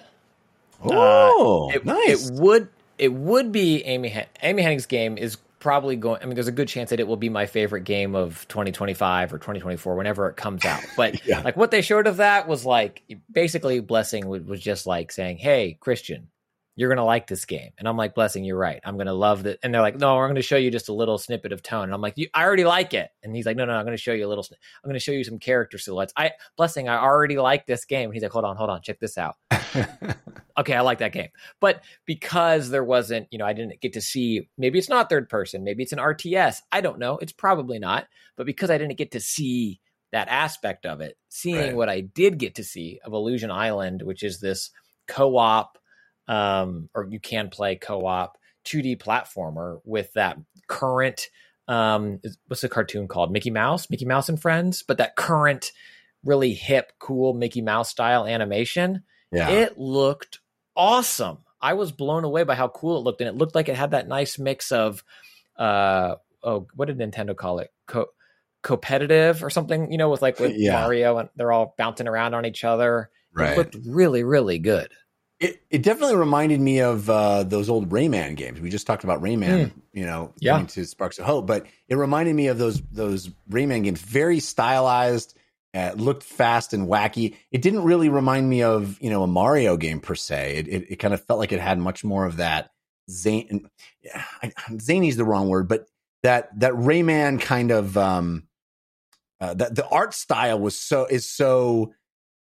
Oh, uh, it, nice. It would it would be Amy Hen- Amy Hennig's game is probably going. I mean, there's a good chance that it will be my favorite game of twenty twenty-five or twenty twenty-four, whenever it comes out. But Yeah. like what they showed of that was like basically Blessing was just like saying, "Hey, Christian, you're going to like this game." And I'm like, Blessing, you're right. I'm going to love it. And they're like, no, we're going to show you just a little snippet of tone. And I'm like, you, I already like it. And he's like, no, no, I'm going to show you a little, sn- I'm going to show you some character silhouettes. I, Blessing, I already like this game. And he's like, hold on, hold on, check this out. Okay, I like that game. But because there wasn't, you know, I didn't get to see, maybe it's not third person, maybe it's an R T S. I don't know. It's probably not. But because I didn't get to see that aspect of it, seeing Right. what I did get to see of Illusion Island, which is this co-op, um, or you can play co-op two D platformer with that current, um, is- what's the cartoon called? Mickey Mouse, Mickey Mouse and Friends, but that current really hip, cool Mickey Mouse style animation. Yeah. It looked awesome. I was blown away by how cool it looked. And it looked like it had that nice mix of, uh, oh, what did Nintendo call it? Co- competitive or something, you know, with like with Yeah. Mario and they're all bouncing around on each other. Right. It looked really, really good. It it definitely reminded me of uh, those old Rayman games. We just talked about Rayman, you know, Yeah. coming to Sparks of Hope, but it reminded me of those those Rayman games. Very stylized, uh, looked fast and wacky. It didn't really remind me of, you know, a Mario game per se. It it, it kind of felt like it had much more of that zany. Yeah, zany is the wrong word, but that that Rayman kind of um, uh, that the art style was so is so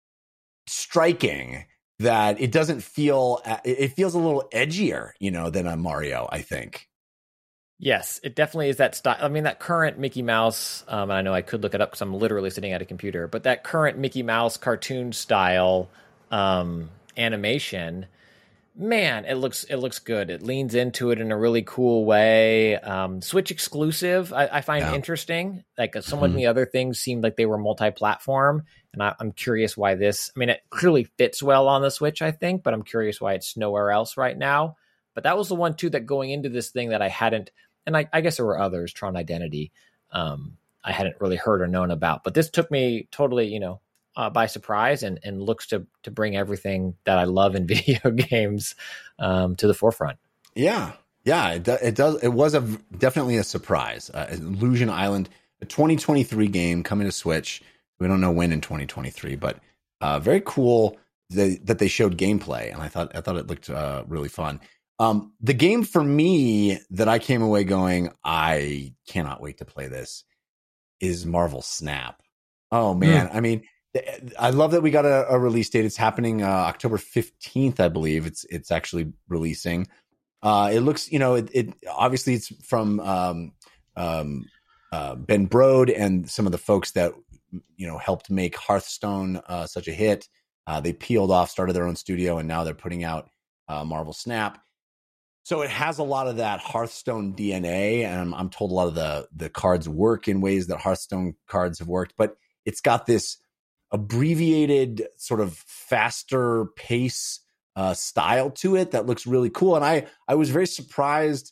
striking that it doesn't feel, it feels a little edgier, you know, than a Mario, I think. Yes, it definitely is that style. I mean, that current Mickey Mouse, um, and I know I could look it up because I'm literally sitting at a computer, but that current Mickey Mouse cartoon style um, animation, man, it looks it looks good. It leans into it in a really cool way. Um, Switch exclusive, I, I find Yeah. interesting. Like uh, some of Mhm. the other things seemed like they were multi-platform, and I, I'm curious why this. I mean, it clearly fits well on the Switch, I think, but I'm curious why it's nowhere else right now. But that was the one too that going into this thing that I hadn't, and I, I guess there were others, Tron Identity, um, I hadn't really heard or known about. But this took me totally, you know, uh, by surprise, and and looks to to bring everything that I love in video games um, to the forefront. Yeah. Yeah. It, do, it does. It was a definitely a surprise. Uh, Illusion Island, a twenty twenty-three game coming to Switch. We don't know when in twenty twenty-three, but uh, very cool that, that they showed gameplay. And I thought, I thought it looked uh, really fun. Um, the game for me that I came away going, I cannot wait to play this, is Marvel Snap. Oh man. Mm. I mean, I love that we got a, a release date. It's happening uh, October fifteenth, I believe. It's it's actually releasing. Uh, it looks, you know, it, it obviously it's from um, um, uh, Ben Brode and some of the folks that you know, helped make Hearthstone uh, such a hit. Uh, they peeled off, started their own studio, and now they're putting out uh, Marvel Snap. So it has a lot of that Hearthstone D N A, and I'm, I'm told a lot of the the cards work in ways that Hearthstone cards have worked, but it's got this abbreviated sort of faster pace uh, style to it that looks really cool. And I, I was very surprised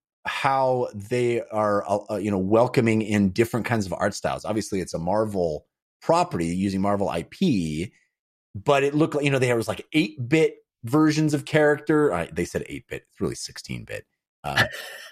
how they are, uh, you know, welcoming in different kinds of art styles. Obviously, it's a Marvel property using Marvel I P, but it looked like, you know, there was like eight-bit versions of character. Uh, they said eight-bit. It's really sixteen-bit. Uh,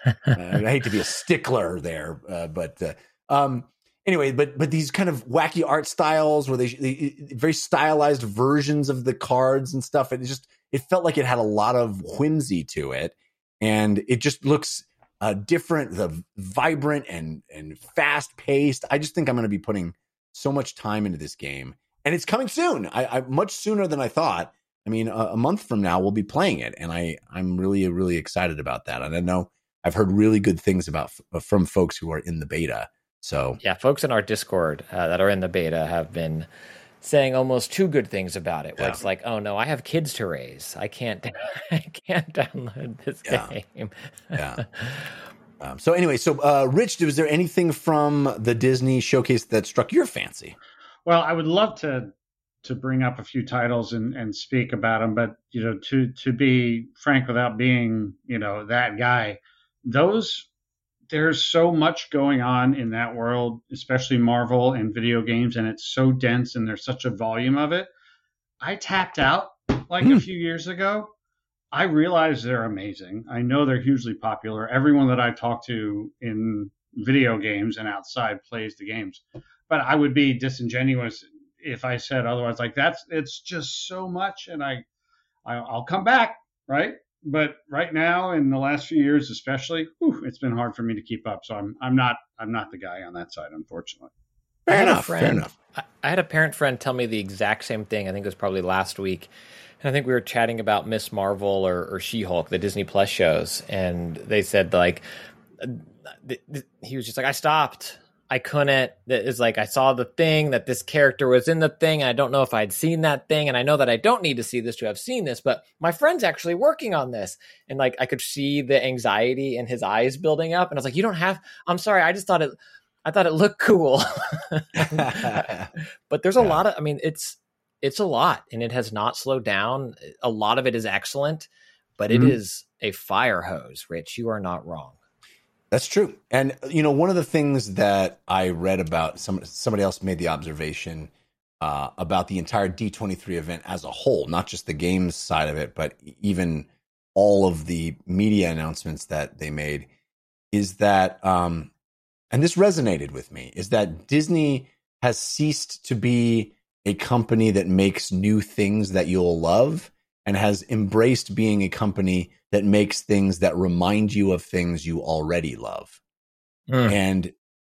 I hate to be a stickler there, uh, but uh, um, anyway, but but these kind of wacky art styles where they, they very stylized versions of the cards and stuff. It just it felt like it had a lot of whimsy to it, and it just looks uh, different, the vibrant and and fast paced. I just think I'm going to be putting so much time into this game, and it's coming soon. I, I much sooner than I thought. I mean, a, a month from now we'll be playing it, and I I'm really really excited about that. And I know I've heard really good things about from folks who are in the beta. So yeah, folks in our Discord uh, that are in the beta have been saying almost two good things about it. Where yeah. It's like, oh no, I have kids to raise. I can't, I can't download this yeah. game. yeah. Um, so anyway, so uh, Rich, was there anything from the Disney showcase that struck your fancy? Well, I would love to to bring up a few titles and, and speak about them, but you know, to to be frank, without being you know that guy, those. There's so much going on in that world, especially Marvel and video games, and it's so dense and there's such a volume of it. I tapped out like mm. a few years ago. I realize they're amazing. I know they're hugely popular. Everyone that I talk to in video games and outside plays the games. But I would be disingenuous if I said otherwise. Like that's it's just so much, and I, I I'll come back, right? But right now, in the last few years, especially, whew, it's been hard for me to keep up. So I'm I'm not I'm not the guy on that side, unfortunately. Fair enough. Friend, fair enough. I, I had a parent friend tell me the exact same thing. I think it was probably last week, and I think we were chatting about Miss Marvel or, or She-Hulk, the Disney Plus shows, and they said like th- th- he was just like, I stopped. I couldn't. It's like I saw the thing that this character was in the thing, and I don't know if I'd seen that thing, and I know that I don't need to see this to have seen this, but my friend's actually working on this, and like I could see the anxiety in his eyes building up, and I was like, "You don't have." I'm sorry, I just thought it. I thought it looked cool, but there's a yeah. lot of. I mean, it's it's a lot, and it has not slowed down. A lot of it is excellent, but mm-hmm. it is a fire hose. Rich, you are not wrong. That's true. And, you know, one of the things that I read about, some, somebody else made the observation uh, about the entire D twenty-three event as a whole, not just the games side of it, but even all of the media announcements that they made, is that, um, and this resonated with me, is that Disney has ceased to be a company that makes new things that you'll love and has embraced being a company that makes things that remind you of things you already love. Mm. And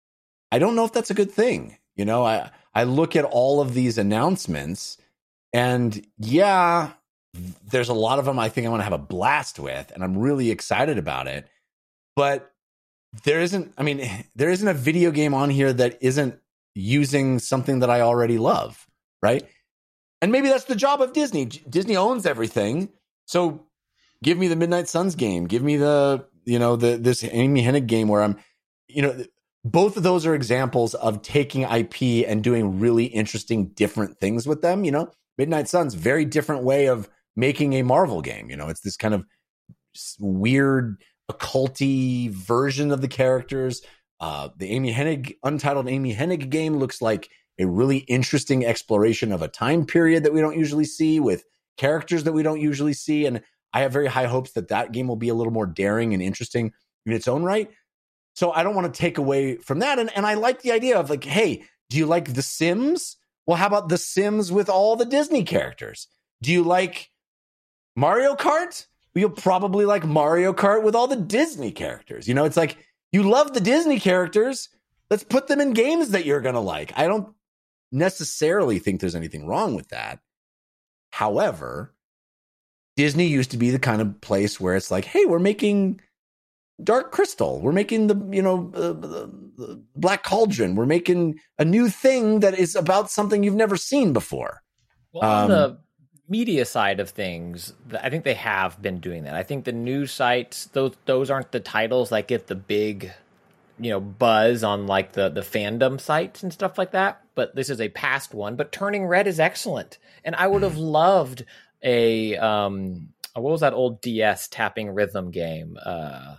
I don't know if that's a good thing. You know, I, I look at all of these announcements and yeah, there's a lot of them I think I'm going to have a blast with, and I'm really excited about it. But there isn't, I mean, there isn't a video game on here that isn't using something that I already love, right? And maybe that's the job of Disney. Disney owns everything. So give me the Midnight Suns game. Give me the, you know, the this Amy Hennig game where I'm, you know, both of those are examples of taking I P and doing really interesting, different things with them. You know, Midnight Suns, very different way of making a Marvel game. You know, it's this kind of weird, occulty version of the characters. Uh, the Amy Hennig, untitled Amy Hennig game looks like a really interesting exploration of a time period that we don't usually see with characters that we don't usually see. And I have very high hopes that that game will be a little more daring and interesting in its own right. So I don't want to take away from that. And, and I like the idea of like, hey, do you like The Sims? Well, how about The Sims with all the Disney characters? Do you like Mario Kart? Well, you'll probably like Mario Kart with all the Disney characters. You know, it's like, you love the Disney characters. Let's put them in games that you're going to like. I don't necessarily think there's anything wrong with that. However, Disney used to be the kind of place where it's like, hey, we're making Dark Crystal. We're making the, you know, uh, the, the Black Cauldron. We're making a new thing that is about something you've never seen before. Well, on Um, the media side of things, th- I think they have been doing that. I think the news sites, those those aren't the titles that get the big, you know, buzz on like the the fandom sites and stuff like that. But this is a past one. But Turning Red is excellent, and I would have loved a um, what was that old D S tapping rhythm game? Uh,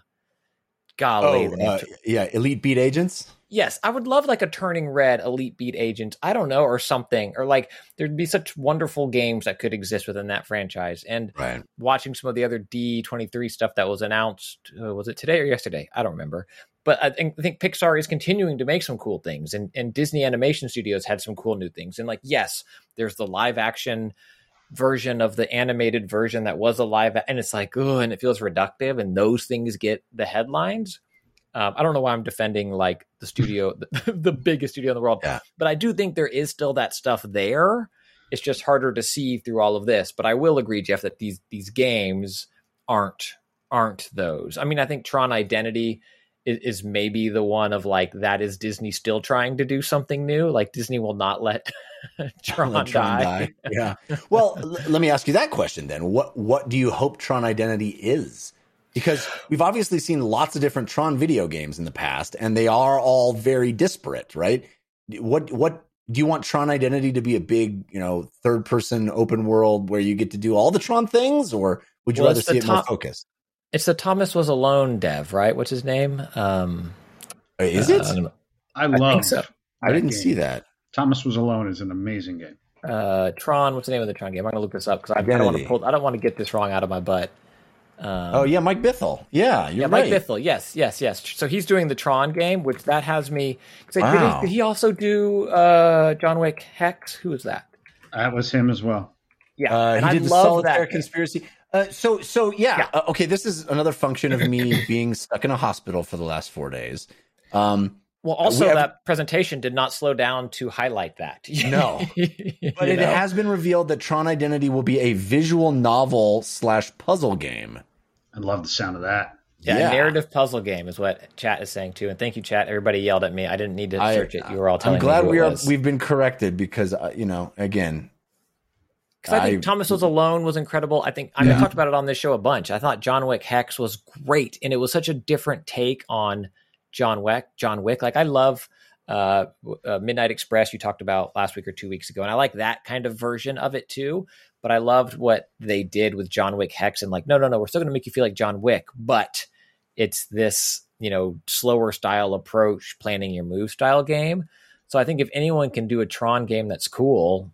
golly, Oh, the name- uh, yeah, Elite Beat Agents. Yes, I would love like a Turning Red Elite Beat Agent. I don't know, or something, or like there'd be such wonderful games that could exist within that franchise. And Right. watching some of the other D twenty-three stuff that was announced, uh, was it today or yesterday? I don't remember. But I think, I think Pixar is continuing to make some cool things, and, and Disney Animation Studios had some cool new things. And like, yes, there's the live action version of the animated version that was a live, and it's like, oh, and it feels reductive, and those things get the headlines. Um, I don't know why I'm defending like the studio, the, the biggest studio in the world, Yeah. but I do think there is still that stuff there. It's just harder to see through all of this. But I will agree, Jeff, that these these games aren't aren't those. I mean, I think Tron Identity is, is maybe the one of like, that is Disney still trying to do something new. Like Disney will not let Tron, Let Tron die. die. Yeah. Well, l- let me ask you that question then. What what do you hope Tron Identity is? Because we've obviously seen lots of different Tron video games in the past, and they are all very disparate, right? What what do you want Tron Identity to be? A big, you know, third person open world where you get to do all the Tron things, or would you Well, rather it's the see it more top- focused? It's the Thomas Was Alone dev, right? What's his name? Um, Is uh, it? I don't know. I love. so. I didn't game. see that. Thomas Was Alone is an amazing game. Uh, Tron. What's the name of the Tron game? I'm gonna look this up because I, I don't want Identity. to pull. I don't want to get this wrong out of my butt. Um, Oh yeah, Mike Bithell. Yeah, you're yeah, right. Mike Bithell. Yes, yes, yes. So he's doing the Tron game, which that has me. Cause Wow. did, he, did he also do uh, John Wick Hex? Who is that? That was him as well. Yeah, Uh, and he I did the love Solitaire that game. Conspiracy. Uh, so, so yeah. Yeah. Uh, okay, this is another function of me being stuck in a hospital for the last four days. Um, Well, also we have- that presentation did not slow down to highlight that. No. You but it know? has been revealed that Tron Identity will be a visual novel slash puzzle game. I love the sound of that. Yeah, Yeah. a narrative puzzle game is what chat is saying too. And thank you, chat. Everybody yelled at me. I didn't need to I- search it. You were all telling I'm glad me who we it are. was. We've been corrected because uh, you know, again, Because I think I- Thomas Was Alone was incredible. I think I Yeah. talked about it on this show a bunch. I thought John Wick Hex was great, and it was such a different take on John Wick. John Wick, like I love uh, uh, Midnight Express. You talked about last week or two weeks ago, and I like that kind of version of it too. But I loved what they did with John Wick Hex, and like, no, no, no, we're still going to make you feel like John Wick, but it's this, you know, slower style approach, planning your move style game. So I think if anyone can do a Tron game that's cool,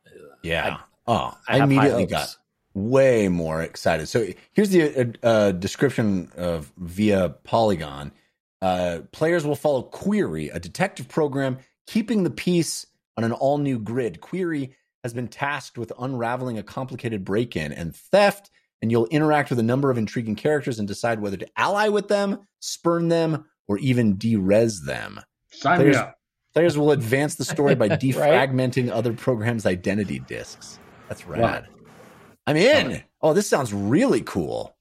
yeah. oh, I I, have high immediately hopes. got way more excited. So here's the uh, uh, description of via Polygon. Uh, players will follow Query, a detective program keeping the peace on an all-new grid. Query has been tasked with unraveling a complicated break-in and theft, and you'll interact with a number of intriguing characters and decide whether to ally with them, spurn them, or even de-res them. Sign Players, me up. players will advance the story by defragmenting other programs' identity disks. That's rad. Love it. I'm in. Oh, this sounds really cool.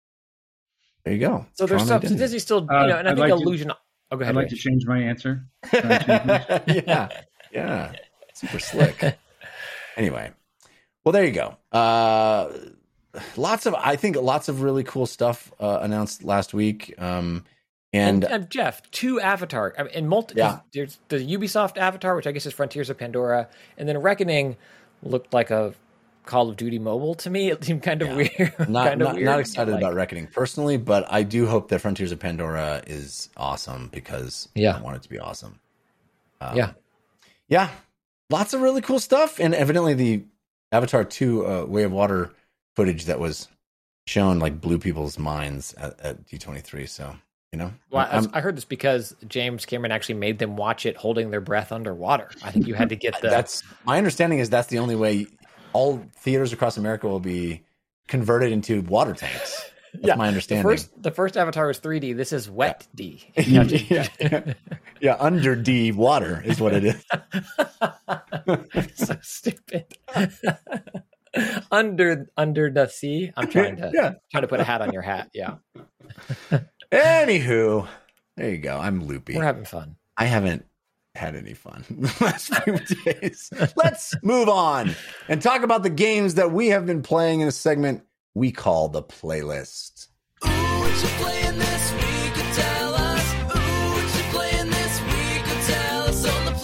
There you go. so there's Tron stuff. Identity. Disney still, you Uh, know, and I I'd think like to- Illusion. Oh, go ahead. I'd like to Rich. change my answer. Can I change my- yeah, yeah, super slick. Anyway, well, there you go. Uh, lots of, I think, lots of really cool stuff uh, announced last week. Um, and, And, and Jeff, two Avatar, I mean, in multi. Yeah. There's the Ubisoft Avatar, which I guess is Frontiers of Pandora, and then Reckoning looked like a Call of Duty mobile to me. It seemed kind of Yeah. weird. not kind of not, weird. not excited like, about Reckoning personally, but I do hope that Frontiers of Pandora is awesome because Yeah. I want it to be awesome. Um, Yeah. yeah, lots of really cool stuff, and evidently the Avatar two uh, Way of Water footage that was shown like blew people's minds at, at D twenty-three. So you know, Well, I, I'm- I heard this because James Cameron actually made them watch it holding their breath underwater. I think you had to get the. that's my understanding is that's the only way all theaters across America will be converted into water tanks. That's Yeah, my the understanding. first, the first Avatar was three D. This is wet D. You have to- yeah, yeah. Yeah, under D water is what it is. so stupid. under under the sea. I'm trying to Yeah. trying to put a hat on your hat. Yeah. Anywho, there you go. I'm loopy. We're having fun. I haven't had any fun the last few days. Let's move on and talk about the games that we have been playing in a segment we call the playlist. Ooh, what you playing this week? Tell us. Ooh, what you playing this week? Tell us on the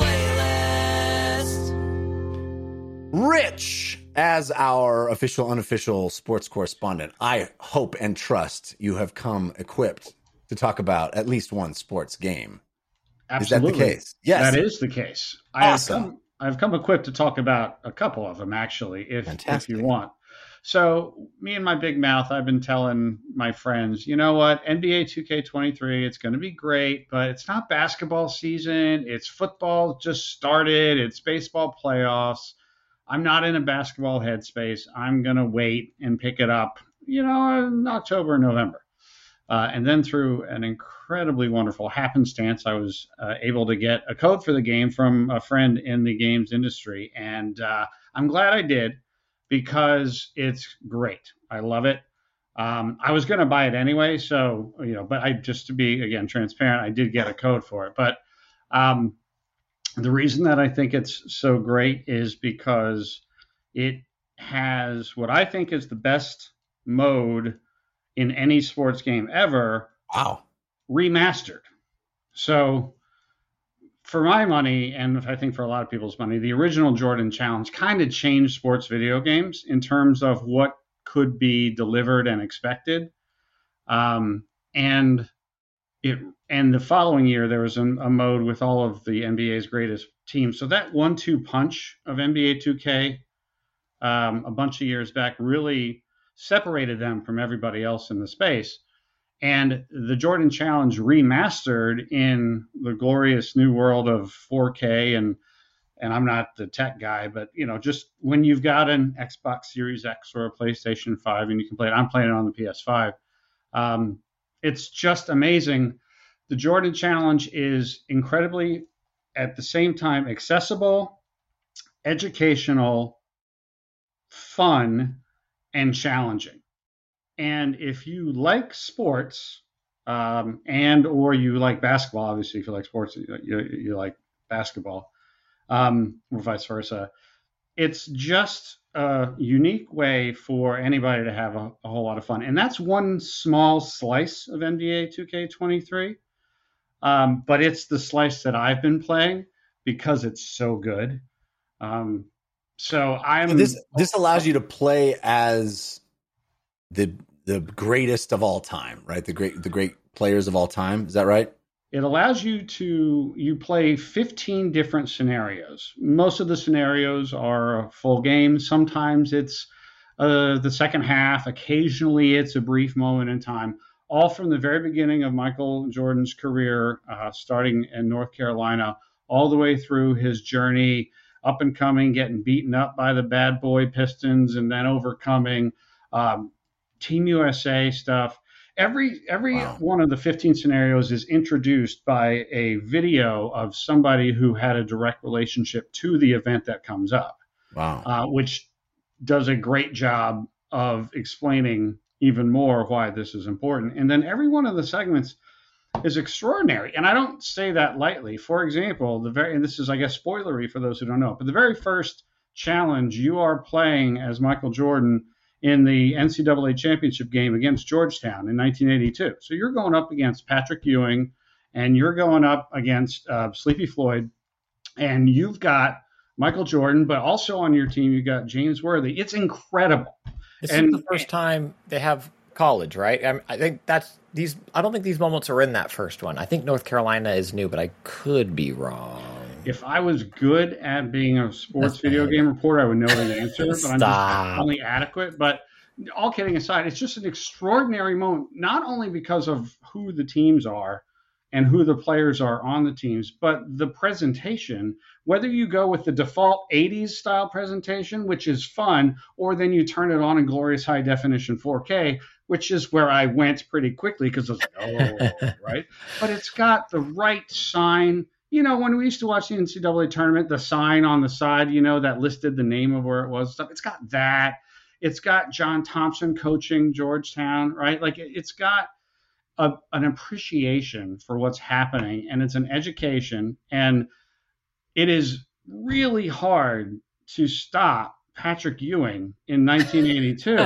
playlist. Rich, as our official, unofficial sports correspondent, I hope and trust you have come equipped to talk about at least one sports game. Absolutely. Is that the case? Yes. That is the case. Awesome. I have come, I've come equipped to talk about a couple of them, actually, if, if you Fantastic. want. So me and my big mouth, I've been telling my friends, you know what, N B A two K twenty-three, it's going to be great, but it's not basketball season. It's football just started. It's baseball playoffs. I'm not in a basketball headspace. I'm going to wait and pick it up, you know, in October, November. Uh, and then through an incredibly wonderful happenstance, I was uh, able to get a code for the game from a friend in the games industry. And uh, I'm glad I did, because it's great. I love it. Um, I was going to buy it anyway. So, you know, but I just to be, again, transparent, I did get a code for it. But um, the reason that I think it's so great is because it has what I think is the best mode in any sports game ever. Wow. Remastered. So for my money, and I think for a lot of people's money, the original Jordan Challenge kind of changed sports video games in terms of what could be delivered and expected. Um, and it and the following year, there was a, a mode with all of the N B A's greatest teams. So that one two punch of N B A two K um, a bunch of years back really separated them from everybody else in the space. And the Jordan Challenge remastered in the glorious new world of four K. And and I'm not the tech guy, but, you know, just when you've got an Xbox Series X or a PlayStation five and you can play it, I'm playing it on the P S five. Um, it's just amazing. The Jordan Challenge is incredibly, at the same time, accessible, educational, fun, and challenging. And if you like sports, um, and or you like basketball, obviously if you like sports, you, you, you like basketball, um, or vice versa, it's just a unique way for anybody to have a, a whole lot of fun. And that's one small slice of N B A two K twenty-three. Um, but it's the slice that I've been playing because it's so good. Um, so I'm So this this allows you to play as the the greatest of all time, right? The great the great players of all time. Is that right? It allows you to you play fifteen different scenarios. Most of the scenarios are a full game. Sometimes it's uh, the second half. Occasionally it's a brief moment in time. All from the very beginning of Michael Jordan's career, uh, starting in North Carolina, all the way through his journey, up and coming, getting beaten up by the bad boy Pistons, and then overcoming um, Team U S A stuff. Every every Wow. one of the fifteen scenarios is introduced by a video of somebody who had a direct relationship to the event that comes up, Wow. uh, which does a great job of explaining even more why this is important. And then every one of the segments is extraordinary. And I don't say that lightly. For example, the very, and this is, I guess, spoilery for those who don't know, but the very first challenge, you are playing as Michael Jordan in the N C double A championship game against Georgetown in nineteen eighty-two. So you're going up against Patrick Ewing, and you're going up against uh, Sleepy Floyd, and you've got Michael Jordan, but also on your team, you've got James Worthy. It's incredible. This And- is the first time they have college, right? I, I think that's these. I don't think these moments are in that first one. I think North Carolina is new, but I could be wrong. If I was good at being a sports That's video bad. game reporter, I would know the answer, but I'm Stop. just only adequate. But all kidding aside, it's just an extraordinary moment, not only because of who the teams are and who the players are on the teams, but the presentation, whether you go with the default eighties style presentation, which is fun, or then you turn it on in glorious high definition four K, which is where I went pretty quickly because I was like, oh, right. But it's got the right sign. You know, when we used to watch the N C double A tournament, the sign on the side, you know, that listed the name of where it was, stuff. It's got that. It's got John Thompson coaching Georgetown, right? Like it, it's got a, an appreciation for what's happening, and it's an education, and it is really hard to stop Patrick Ewing in nineteen eighty-two.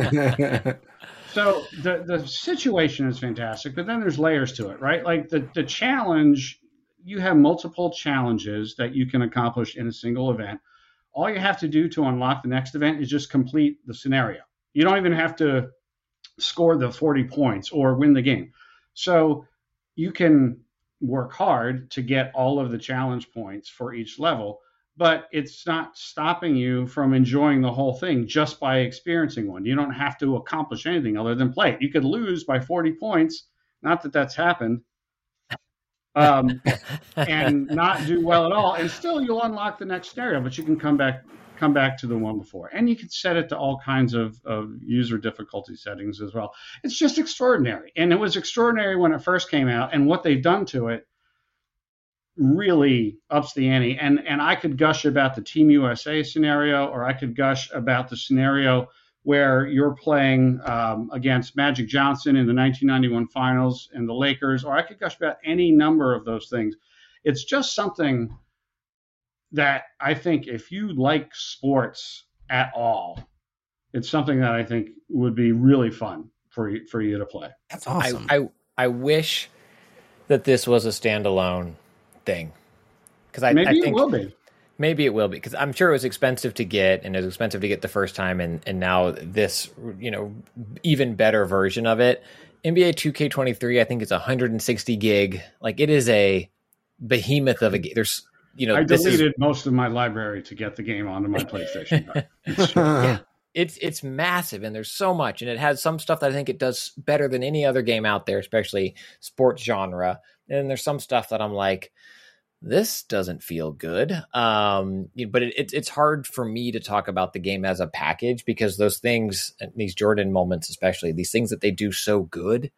So the, the situation is fantastic, but then there's layers to it, right? Like the, the challenge, you have multiple challenges that you can accomplish in a single event. All you have to do to unlock the next event is just complete the scenario. You don't even have to score the forty points or win the game. So you can work hard to get all of the challenge points for each level, but it's not stopping you from enjoying the whole thing just by experiencing one. You don't have to accomplish anything other than play it. You could lose by forty points, not that that's happened, um, and not do well at all, and still you'll unlock the next scenario, but you can come back come back to the one before. And you can set it to all kinds of, of user difficulty settings as well. It's just extraordinary. And it was extraordinary when it first came out, and what they've done to it really ups the ante. And and I could gush about the Team U S A scenario, or I could gush about the scenario where you're playing um, against Magic Johnson in the nineteen ninety-one finals and the Lakers, or I could gush about any number of those things. It's just something that I think if you like sports at all, it's something that I think would be really fun for you, for you to play. That's awesome. I, I, I wish that this was a standalone thing, because I, maybe I think it will be. Maybe it will be, because I'm sure it was expensive to get, and it was expensive to get the first time, and, and now this, you know, even better version of it. N B A two K twenty-three, I think it's one hundred sixty gig. Like, it is a behemoth of a game. There's, you know, I this deleted is, most of my library to get the game onto my PlayStation. yeah, it's it's massive, and there's so much, and it has some stuff that I think it does better than any other game out there, especially sports genre. And then there's some stuff that I'm like, this doesn't feel good. Um, but it, it, it's hard for me to talk about the game as a package, because those things, these Jordan moments, especially these things that they do so good,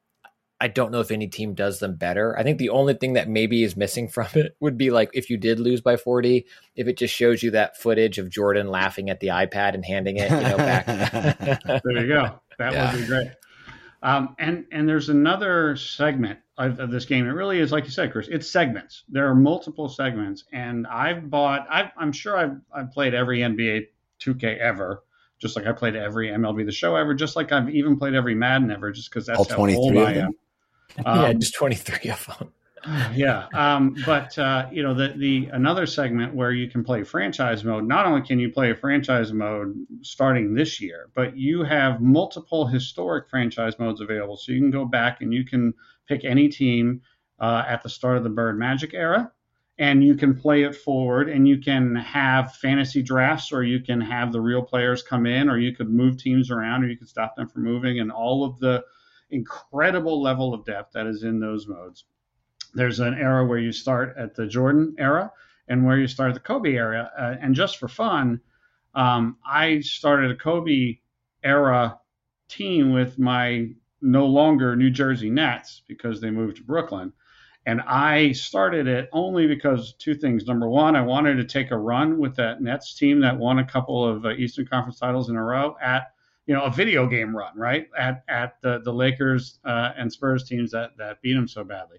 I don't know if any team does them better. I think the only thing that maybe is missing from it would be like if you did lose by forty, if it just shows you that footage of Jordan laughing at the iPad and handing it, you know, back. There you go. That Yeah. would be great. Um, and and there's another segment of, of this game. It really is, like you said, Chris, it's segments. There are multiple segments, and I've bought. I've, I'm sure I've I've played every N B A two K ever, just like I played every M L B The Show ever, just like I've even played every Madden ever, just because that's All how twenty-three old of I them? am. yeah, Um, just twenty-three of them. yeah. Um, but, uh, you know, the, the another segment where you can play franchise mode, not only can you play a franchise mode starting this year, but you have multiple historic franchise modes available. So you can go back and you can pick any team uh, at the start of the Bird Magic era, and you can play it forward, and you can have fantasy drafts, or you can have the real players come in, or you could move teams around, or you could stop them from moving, and all of the incredible level of depth that is in those modes. There's an era where you start at the Jordan era and where you start at the Kobe era. Uh, and just for fun, um, I started a Kobe era team with my no longer New Jersey Nets because they moved to Brooklyn. And I started it only because two things. Number one, I wanted to take a run with that Nets team that won a couple of uh, Eastern Conference titles in a row at, you know, a video game run, right? At at the, the Lakers uh, and Spurs teams that, that beat them so badly.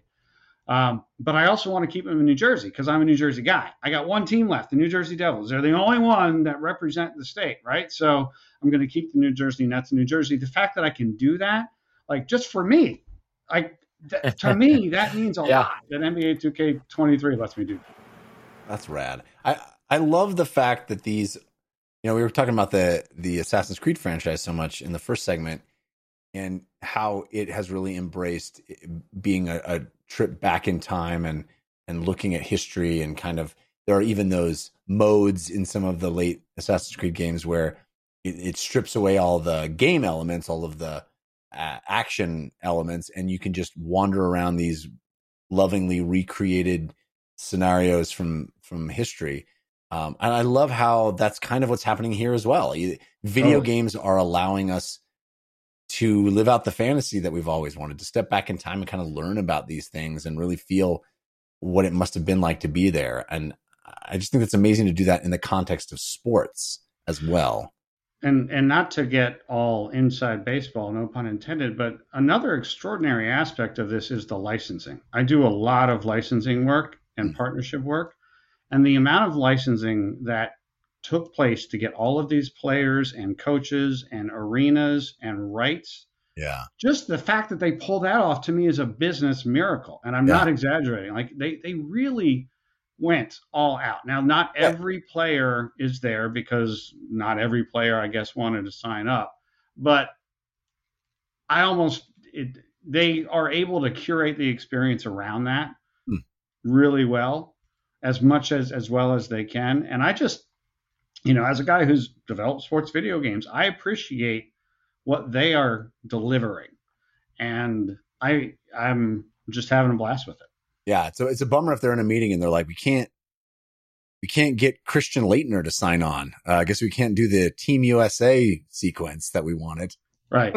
Um, but I also want to keep them in New Jersey because I'm a New Jersey guy. I got one team left, the New Jersey Devils. They're the only one that represent the state, right? So I'm going to keep the New Jersey Nets in New Jersey. The fact that I can do that, like just for me, I th- to me, that means a Yeah. lot that N B A two K twenty-three lets me do that. That's rad. I, I love the fact that these, you know, we were talking about the, the Assassin's Creed franchise so much in the first segment and how it has really embraced being a, a trip back in time and, and looking at history, and kind of, there are even those modes in some of the late Assassin's Creed games where it, it strips away all the game elements, all of the uh, action elements, and you can just wander around these lovingly recreated scenarios from from history. Um, and I love how that's kind of what's happening here as well. You, video Oh. games are allowing us to live out the fantasy that we've always wanted, to step back in time and kind of learn about these things and really feel what it must have been like to be there. And I just think it's amazing to do that in the context of sports as well. and and not to get all inside baseball, no pun intended, but another extraordinary aspect of this is the licensing. I do a lot of licensing work and partnership work, and the amount of licensing that took place to get all of these players and coaches and arenas and rights. Yeah. Just the fact that they pull that off to me is a business miracle. And I'm Yeah. not exaggerating. Like they, they really went all out. Now, not Yeah. every player is there because not every player, I guess, wanted to sign up. But I almost, it, they are able to curate the experience around that Hmm. really well, as much as, as well as they can. And I just, you know, as a guy who's developed sports video games, I appreciate what they are delivering. And I, I'm just having a blast with it. Yeah. So it's a bummer if they're in a meeting and they're like, we can't, we can't get Christian Leitner to sign on. Uh, I guess we can't do the Team U S A sequence that we wanted. Right.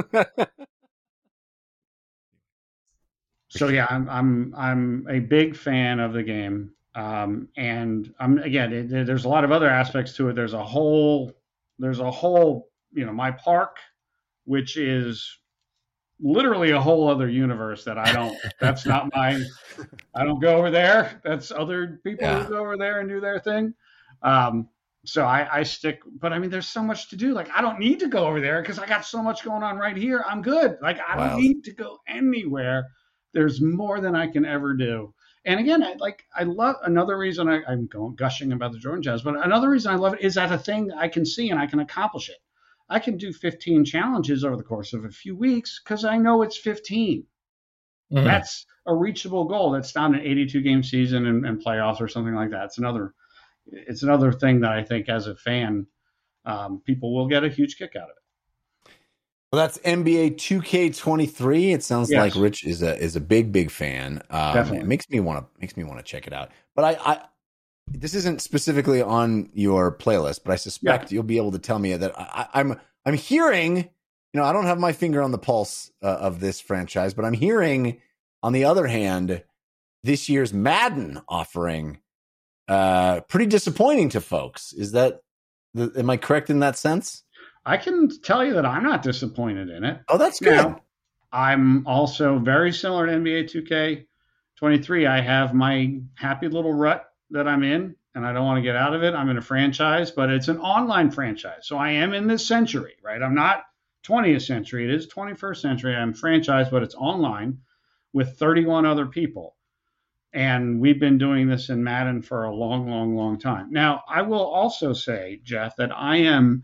So yeah, I'm, I'm, I'm a big fan of the game. Um, and I'm, again, it, it- there's a lot of other aspects to it. There's a whole, there's a whole, you know, my park, which is literally a whole other universe that I don't, that's not my, I don't go over there. That's other people Yeah. who go over there and do their thing. Um, so I, I stick, but I mean, there's so much to do. Like, I don't need to go over there because I got so much going on right here. I'm good. Like, I Wow. don't need to go anywhere. There's more than I can ever do. And again, I like, I love another reason I, I'm going gushing about the Jordan Jazz, but another reason I love it is that a thing I can see and I can accomplish it. I can do fifteen challenges over the course of a few weeks because I know it's fifteen. Mhm. That's a reachable goal. That's not an eighty-two game season and, and playoffs or something like that. It's another, it's another thing that I think as a fan, um, people will get a huge kick out of it. Well, that's N B A two K twenty-three. It sounds Yes. like Rich is a is a big big fan. Um, Definitely. It makes me want to makes me want to check it out. But I, I this isn't specifically on your playlist, but I suspect you'll be able to tell me that I, I- I'm I'm hearing. You know, I don't have my finger on the pulse uh, of this franchise, but I'm hearing. On the other hand, this year's Madden offering uh, pretty disappointing to folks. Is that the, am I correct in that sense? I can tell you that I'm not disappointed in it. Oh, that's good. Now, I'm also very similar to N B A two K twenty-three. I have my happy little rut that I'm in, and I don't want to get out of it. I'm in a franchise, but it's an online franchise. So I am in this century, right? I'm not twentieth century. It is twenty-first century. I'm franchised, but it's online with thirty-one other people. And we've been doing this in Madden for a long, long, long time. Now, I will also say, Jeff, that I am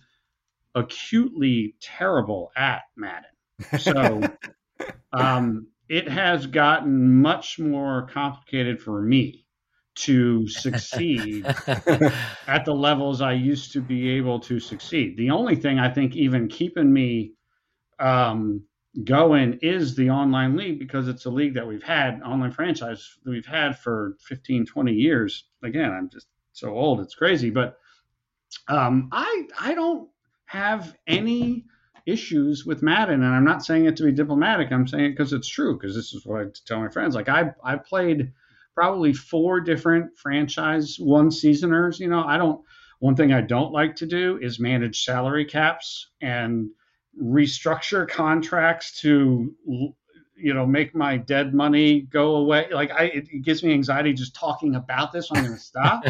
acutely terrible at Madden. So um, it has gotten much more complicated for me to succeed at the levels I used to be able to succeed. The only thing I think even keeping me um, going is the online league, because it's a league that we've had, online franchise that we've had for fifteen, twenty years. Again, I'm just so old, it's crazy. But um, I I don't have any issues with Madden, and I'm not saying it to be diplomatic. I'm saying it because it's true, because this is what I tell my friends. Like I I played probably four different franchise one seasoners. You know, I don't, one thing I don't like to do is manage salary caps and restructure contracts to, you know, make my dead money go away. Like I, it, it gives me anxiety just talking about this. I'm going to stop.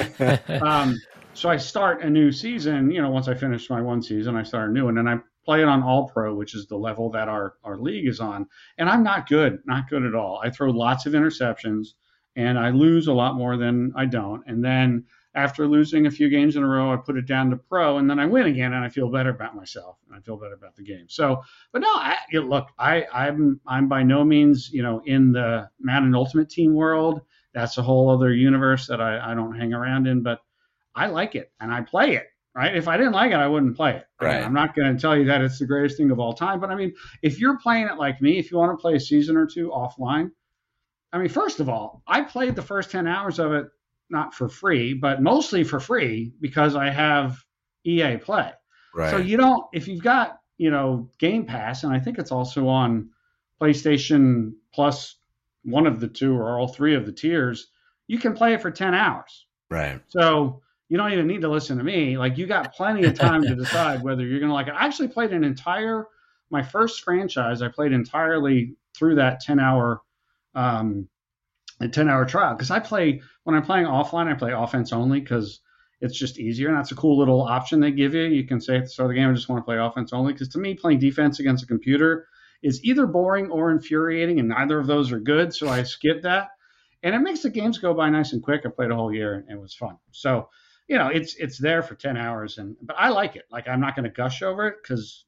um, so I start a new season, you know, once I finish my one season, I start a new one, and I play it on All Pro, which is the level that our, our league is on. And I'm not good, not good at all. I throw lots of interceptions and I lose a lot more than I don't. And then after losing a few games in a row, I put it down to pro, and then I win again, and I feel better about myself, and I feel better about the game. So, but no, I, you know, look, I, I'm I'm by no means, you know, in the Madden Ultimate Team world. That's a whole other universe that I, I don't hang around in, but I like it and I play it. Right? If I didn't like it, I wouldn't play it. Right. I'm not going to tell you that it's the greatest thing of all time, but I mean, if you're playing it like me, if you want to play a season or two offline, I mean, first of all, I played the first ten hours of it not for free, but mostly for free because I have E A Play. Right. So you don't, if you've got, you know, Game Pass, and I think it's also on PlayStation Plus, one of the two or all three of the tiers, you can play it for ten hours. Right. So, you don't even need to listen to me. Like, you got plenty of time to decide whether you're going to like it. I actually played an entire, my first franchise, I played entirely through that ten hour, um, a ten hour trial. Cause I play, when I'm playing offline, I play offense only because it's just easier. And that's a cool little option they give you. You can say at the start of the game, I just want to play offense only. Cause to me, playing defense against a computer is either boring or infuriating, and neither of those are good. So I skip that. And it makes the games go by nice and quick. I played a whole year and it was fun. So, you know, it's it's there for ten hours, and but I like it. Like, I'm not going to gush over it because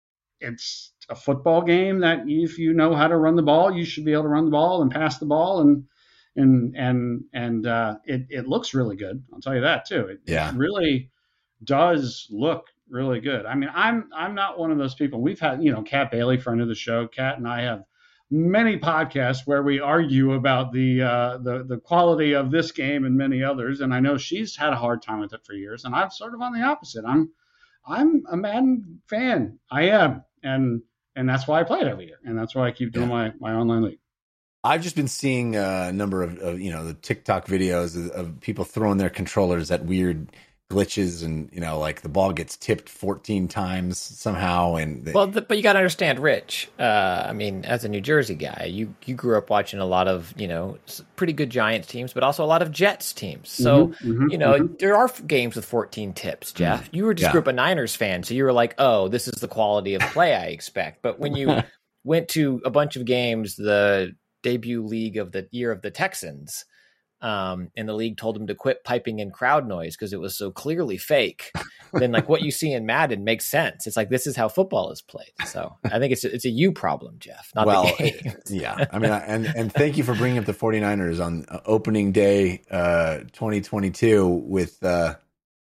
it's a football game that if you know how to run the ball, you should be able to run the ball and pass the ball, and and and and uh, it it looks really good. I'll tell you that too. It, Yeah. it really does look really good. I mean, I'm I'm not one of those people. We've had, you know, Kat Bailey, friend of the show. Kat and I have many podcasts where we argue about the uh, the the quality of this game and many others. And I know she's had a hard time with it for years. And I'm sort of on the opposite. I'm I'm a Madden fan. I am, and and that's why I play it every year, and that's why I keep doing Yeah. my my online league. I've just been seeing a number of, of you know, the TikTok videos of, of people throwing their controllers at weird glitches, and, you know, like the ball gets tipped fourteen times somehow. And they, Well, th- but you got to understand, Rich. Uh, I mean, as a New Jersey guy, you you grew up watching a lot of, you know, s- pretty good Giants teams, but also a lot of Jets teams. So, Mhm, mhm, you know, mhm. there are f- games with fourteen tips, Jeff. You were just Yeah. grew up a Niners fan, so you were like, oh, this is the quality of play I expect. But when you went to a bunch of games, the debut league of the year of the Texans, um, and the league told him to quit piping in crowd noise because it was so clearly fake, then like what you see in Madden makes sense. It's like, this is how football is played. So I think it's it's a you problem, Jeff, not well, the game. yeah. I mean, I- and and thank you for bringing up the 49ers on uh, opening day uh, twenty twenty-two with uh,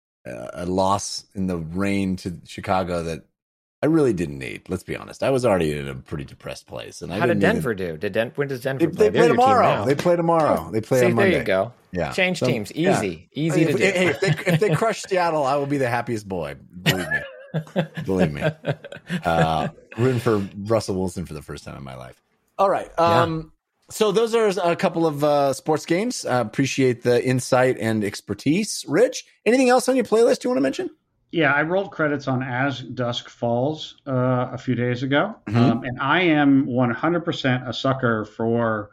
a loss in the rain to Chicago that I really didn't need. Let's be honest. I was already in a pretty depressed place. And I How did didn't Denver even, do? Did Den- when does Denver They, play? they They're play your team tomorrow. now. They play tomorrow. They play See, on Monday. there you go. Yeah. Change So, teams. yeah. Easy. Easy if, to do. Hey, if they, if they crush Seattle, I will be the happiest boy. Believe me. Believe me. Uh, rooting for Russell Wilson for the first time in my life. All right. Um, So those are a couple of uh, sports games. Uh, appreciate the insight and expertise. Rich, anything else on your playlist you want to mention? Yeah, I rolled credits on As Dusk Falls uh, a few days ago, Mhm. um, and I am one hundred percent a sucker for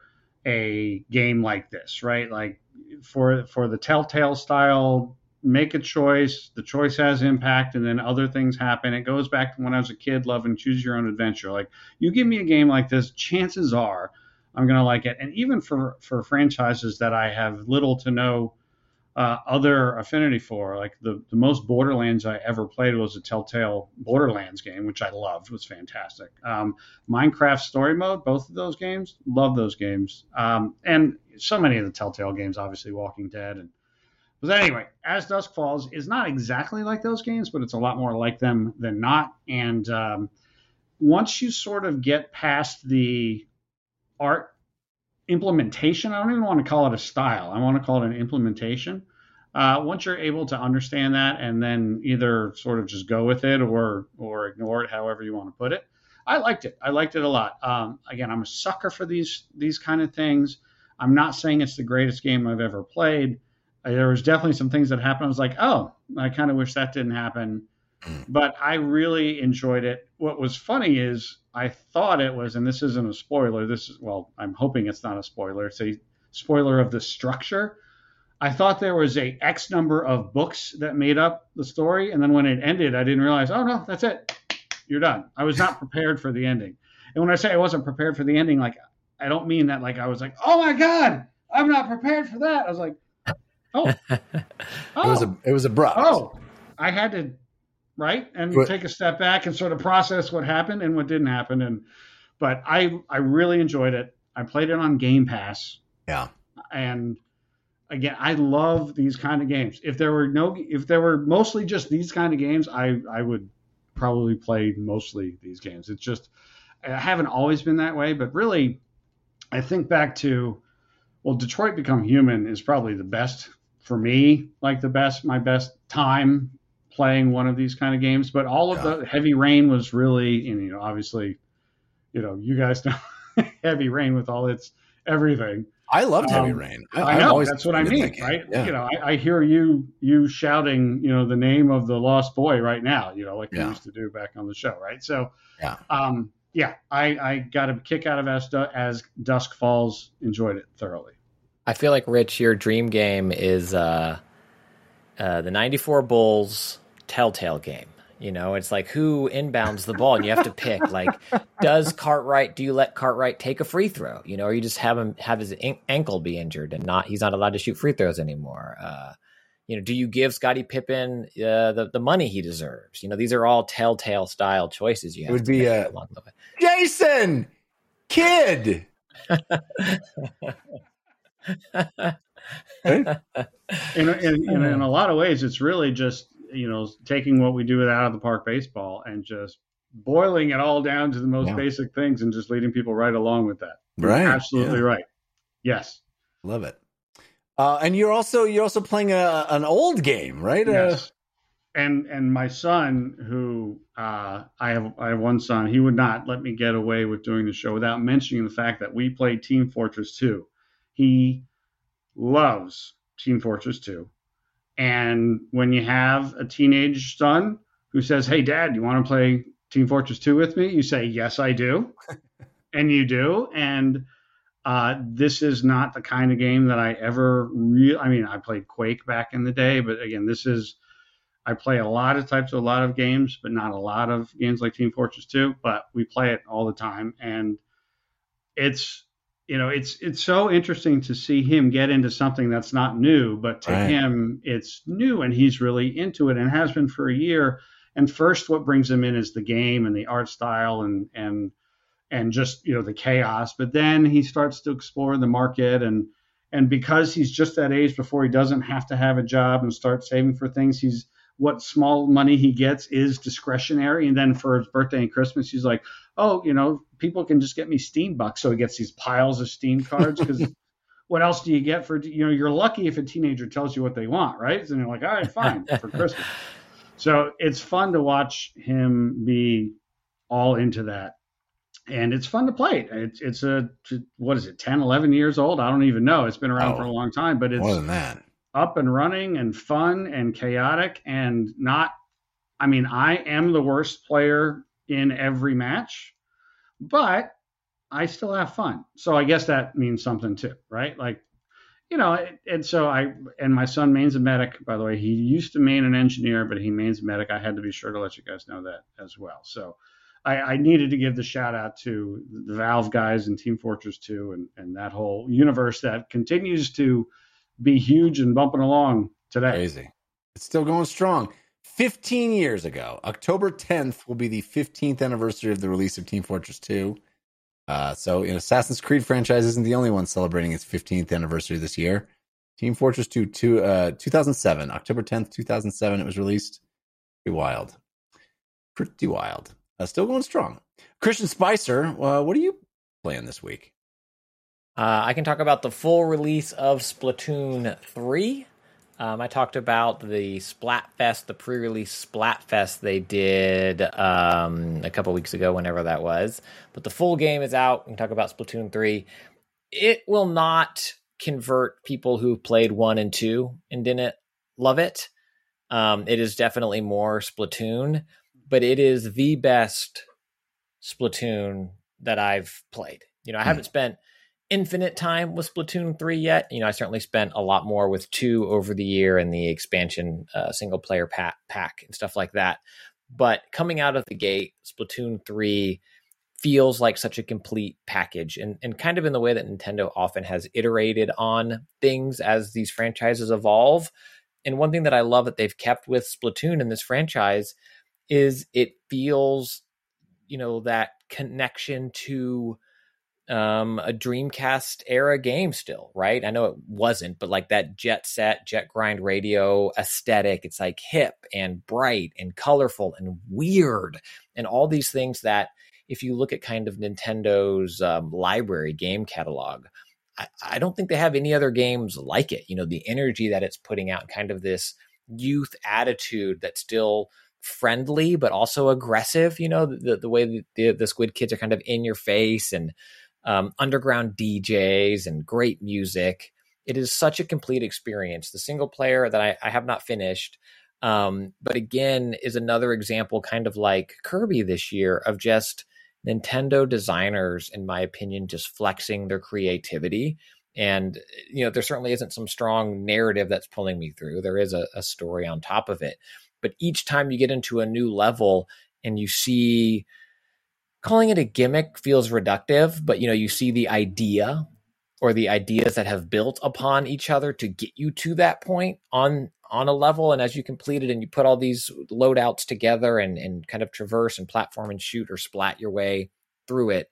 a game like this, right? Like for for the Telltale style, make a choice, the choice has impact, and then other things happen. It goes back to when I was a kid, loving choose your own adventure. Like, you give me a game like this, chances are I'm going to like it. And even for for franchises that I have little to no Uh, other affinity for, like the, the most Borderlands I ever played was a Telltale Borderlands game, which I loved, was fantastic. Um, Minecraft Story Mode, both of those games, love those games. Um, and so many of the Telltale games, obviously Walking Dead. And but anyway, As Dusk Falls is not exactly like those games, but it's a lot more like them than not. And um, once you sort of get past the art implementation, I don't even want to call it a style. I want to call it an implementation. Uh, once you're able to understand that and then either sort of just go with it or or ignore it, however you want to put it, I liked it. I liked it a lot. Um, again, I'm a sucker for these these kind of things. I'm not saying it's the greatest game I've ever played. Uh, there was definitely some things that happened. I was like, oh, I kind of wish that didn't happen. But I really enjoyed it. What was funny is I thought it was, and this isn't a spoiler. This is, well, I'm hoping it's not a spoiler. It's a spoiler of the structure. I thought there was a X number of books that made up the story. And then when it ended, I didn't realize, oh no, that's it. You're done. I was not prepared for the ending. And when I say I wasn't prepared for the ending, like, I don't mean that like I was like, oh my God, I'm not prepared for that. I was like, oh, It oh, was a it was abrupt. oh, I had to, right, and But- take a step back and sort of process what happened and what didn't happen. And but I I really enjoyed it. I played it on Game Pass, Yeah. and again, I love these kind of games. If there were no, if there were mostly just these kind of games, I I would probably play mostly these games. It's just I haven't always been that way, but really, I think back to, well, Detroit Become Human is probably the best for me, like the best, my best time playing one of these kind of games. But all of Yeah. the Heavy Rain was really, and you know, obviously, you know, you guys know Heavy Rain with all its everything. I loved Heavy Um, Rain. I I've know always that's what I enjoyed mean, that game. right? Yeah. You know, I, I hear you you shouting, you know, the name of the lost boy right now, you know, like Yeah. you used to do back on the show, right? So, Yeah. um, yeah, I, I got a kick out of as, as Dusk Falls. Enjoyed it thoroughly. I feel like, Rich, your dream game is uh, uh, the ninety-four Bulls Telltale game. You know, it's like who inbounds the ball, and you have to pick. Like, does Cartwright? Do you let Cartwright take a free throw? You know, or you just have him have his an- ankle be injured and not he's not allowed to shoot free throws anymore. Uh, you know, do you give Scottie Pippen uh, the the money he deserves? You know, these are all Telltale style choices you have. It would to be make uh, along the way. Jason Kidd. In, in, in, in a lot of ways, it's really just, you know, taking what we do with Out of the Park baseball and just boiling it all down to the most Yeah. basic things and just leading people right along with that. You're Right. absolutely Yeah. right. Yes. Love it. Uh, and you're also you're also playing a, an old game, right? Yes. And and my son, who uh, I have I have one son, he would not let me get away with doing the show without mentioning the fact that we played Team Fortress two. He loves Team Fortress two. And when you have a teenage son who says, "Hey, Dad, you want to play Team Fortress two with me?" You say, "Yes, I do." And you do. And uh, this is not the kind of game that I ever real. I mean, I played Quake back in the day, but again, this is, I play a lot of types of a lot of games, but not a lot of games like Team Fortress two, but we play it all the time. And it's, you know, it's, it's so interesting to see him get into something that's not new, but to Right. him, it's new and he's really into it and has been for a year. And first, what brings him in is the game and the art style and, and, and just, you know, the chaos. But then he starts to explore the market, and and because he's just that age before he doesn't have to have a job and start saving for things, he's what small money he gets is discretionary. And then for his birthday and Christmas, he's like, oh, you know, people can just get me Steam bucks. So he gets these piles of Steam cards because what else do you get for, you know, you're lucky if a teenager tells you what they want, right? And you're like, all right, fine, for Christmas. So it's fun to watch him be all into that. And it's fun to play it. It's, it's a, what is it, ten, eleven years old? I don't even know. It's been around Oh, for a long time, but it's More than that. up and running and fun and chaotic and not, I mean, I am the worst player in every match, but I still have fun. So I guess that means something too, right? Like, you know, and so I, and my son mains a medic, by the way. He used to main an engineer, but he mains a medic. I had to be sure to let you guys know that as well. So I, I needed to give the shout out to the Valve guys and Team Fortress two and, and that whole universe that continues to be huge and bumping along today. Crazy. It's still going strong. fifteen years ago, October tenth will be the fifteenth anniversary of the release of Team Fortress two. Uh, so, you know, Assassin's Creed franchise isn't the only one celebrating its fifteenth anniversary this year. Team Fortress two, two uh, two thousand seven, October tenth, two thousand seven, it was released. Pretty wild. Pretty wild. Uh, still going strong. Christian Spicer, uh, what are you playing this week? Uh, I can talk about the full release of Splatoon three. Um, I talked about the Splatfest, the pre-release Splatfest they did um, a couple weeks ago, whenever that was. But the full game is out. We can talk about Splatoon three. It will not convert people who played one and two and didn't love it. Um, it is definitely more Splatoon, but it is the best Splatoon that I've played. You know, I haven't spent infinite time with Splatoon three yet. You know, I certainly spent a lot more with two over the year and the expansion uh, single player pack, pack and stuff like that. But coming out of the gate, Splatoon three feels like such a complete package, and, and kind of in the way that Nintendo often has iterated on things as these franchises evolve. And one thing that I love that they've kept with Splatoon in this franchise is it feels, you know, that connection to um, a Dreamcast era game still, right? I know it wasn't, but like that Jet Set, Jet Grind Radio aesthetic, it's like hip and bright and colorful and weird and all these things that if you look at kind of Nintendo's um, library game catalog, I, I don't think they have any other games like it. You know, the energy that it's putting out, kind of this youth attitude that's still friendly, but also aggressive. You know, the, the way the, the Squid Kids are kind of in your face and um, underground D Js and great music. It is such a complete experience. The single player that I, I have not finished, um, but again, is another example, kind of like Kirby this year, of just Nintendo designers, in my opinion, just flexing their creativity. And, you know, there certainly isn't some strong narrative that's pulling me through. There is a, a story on top of it. But each time you get into a new level and you see, calling it a gimmick feels reductive, but, you know, you see the idea or the ideas that have built upon each other to get you to that point on on a level. And as you complete it and you put all these loadouts together and, and kind of traverse and platform and shoot or splat your way through it,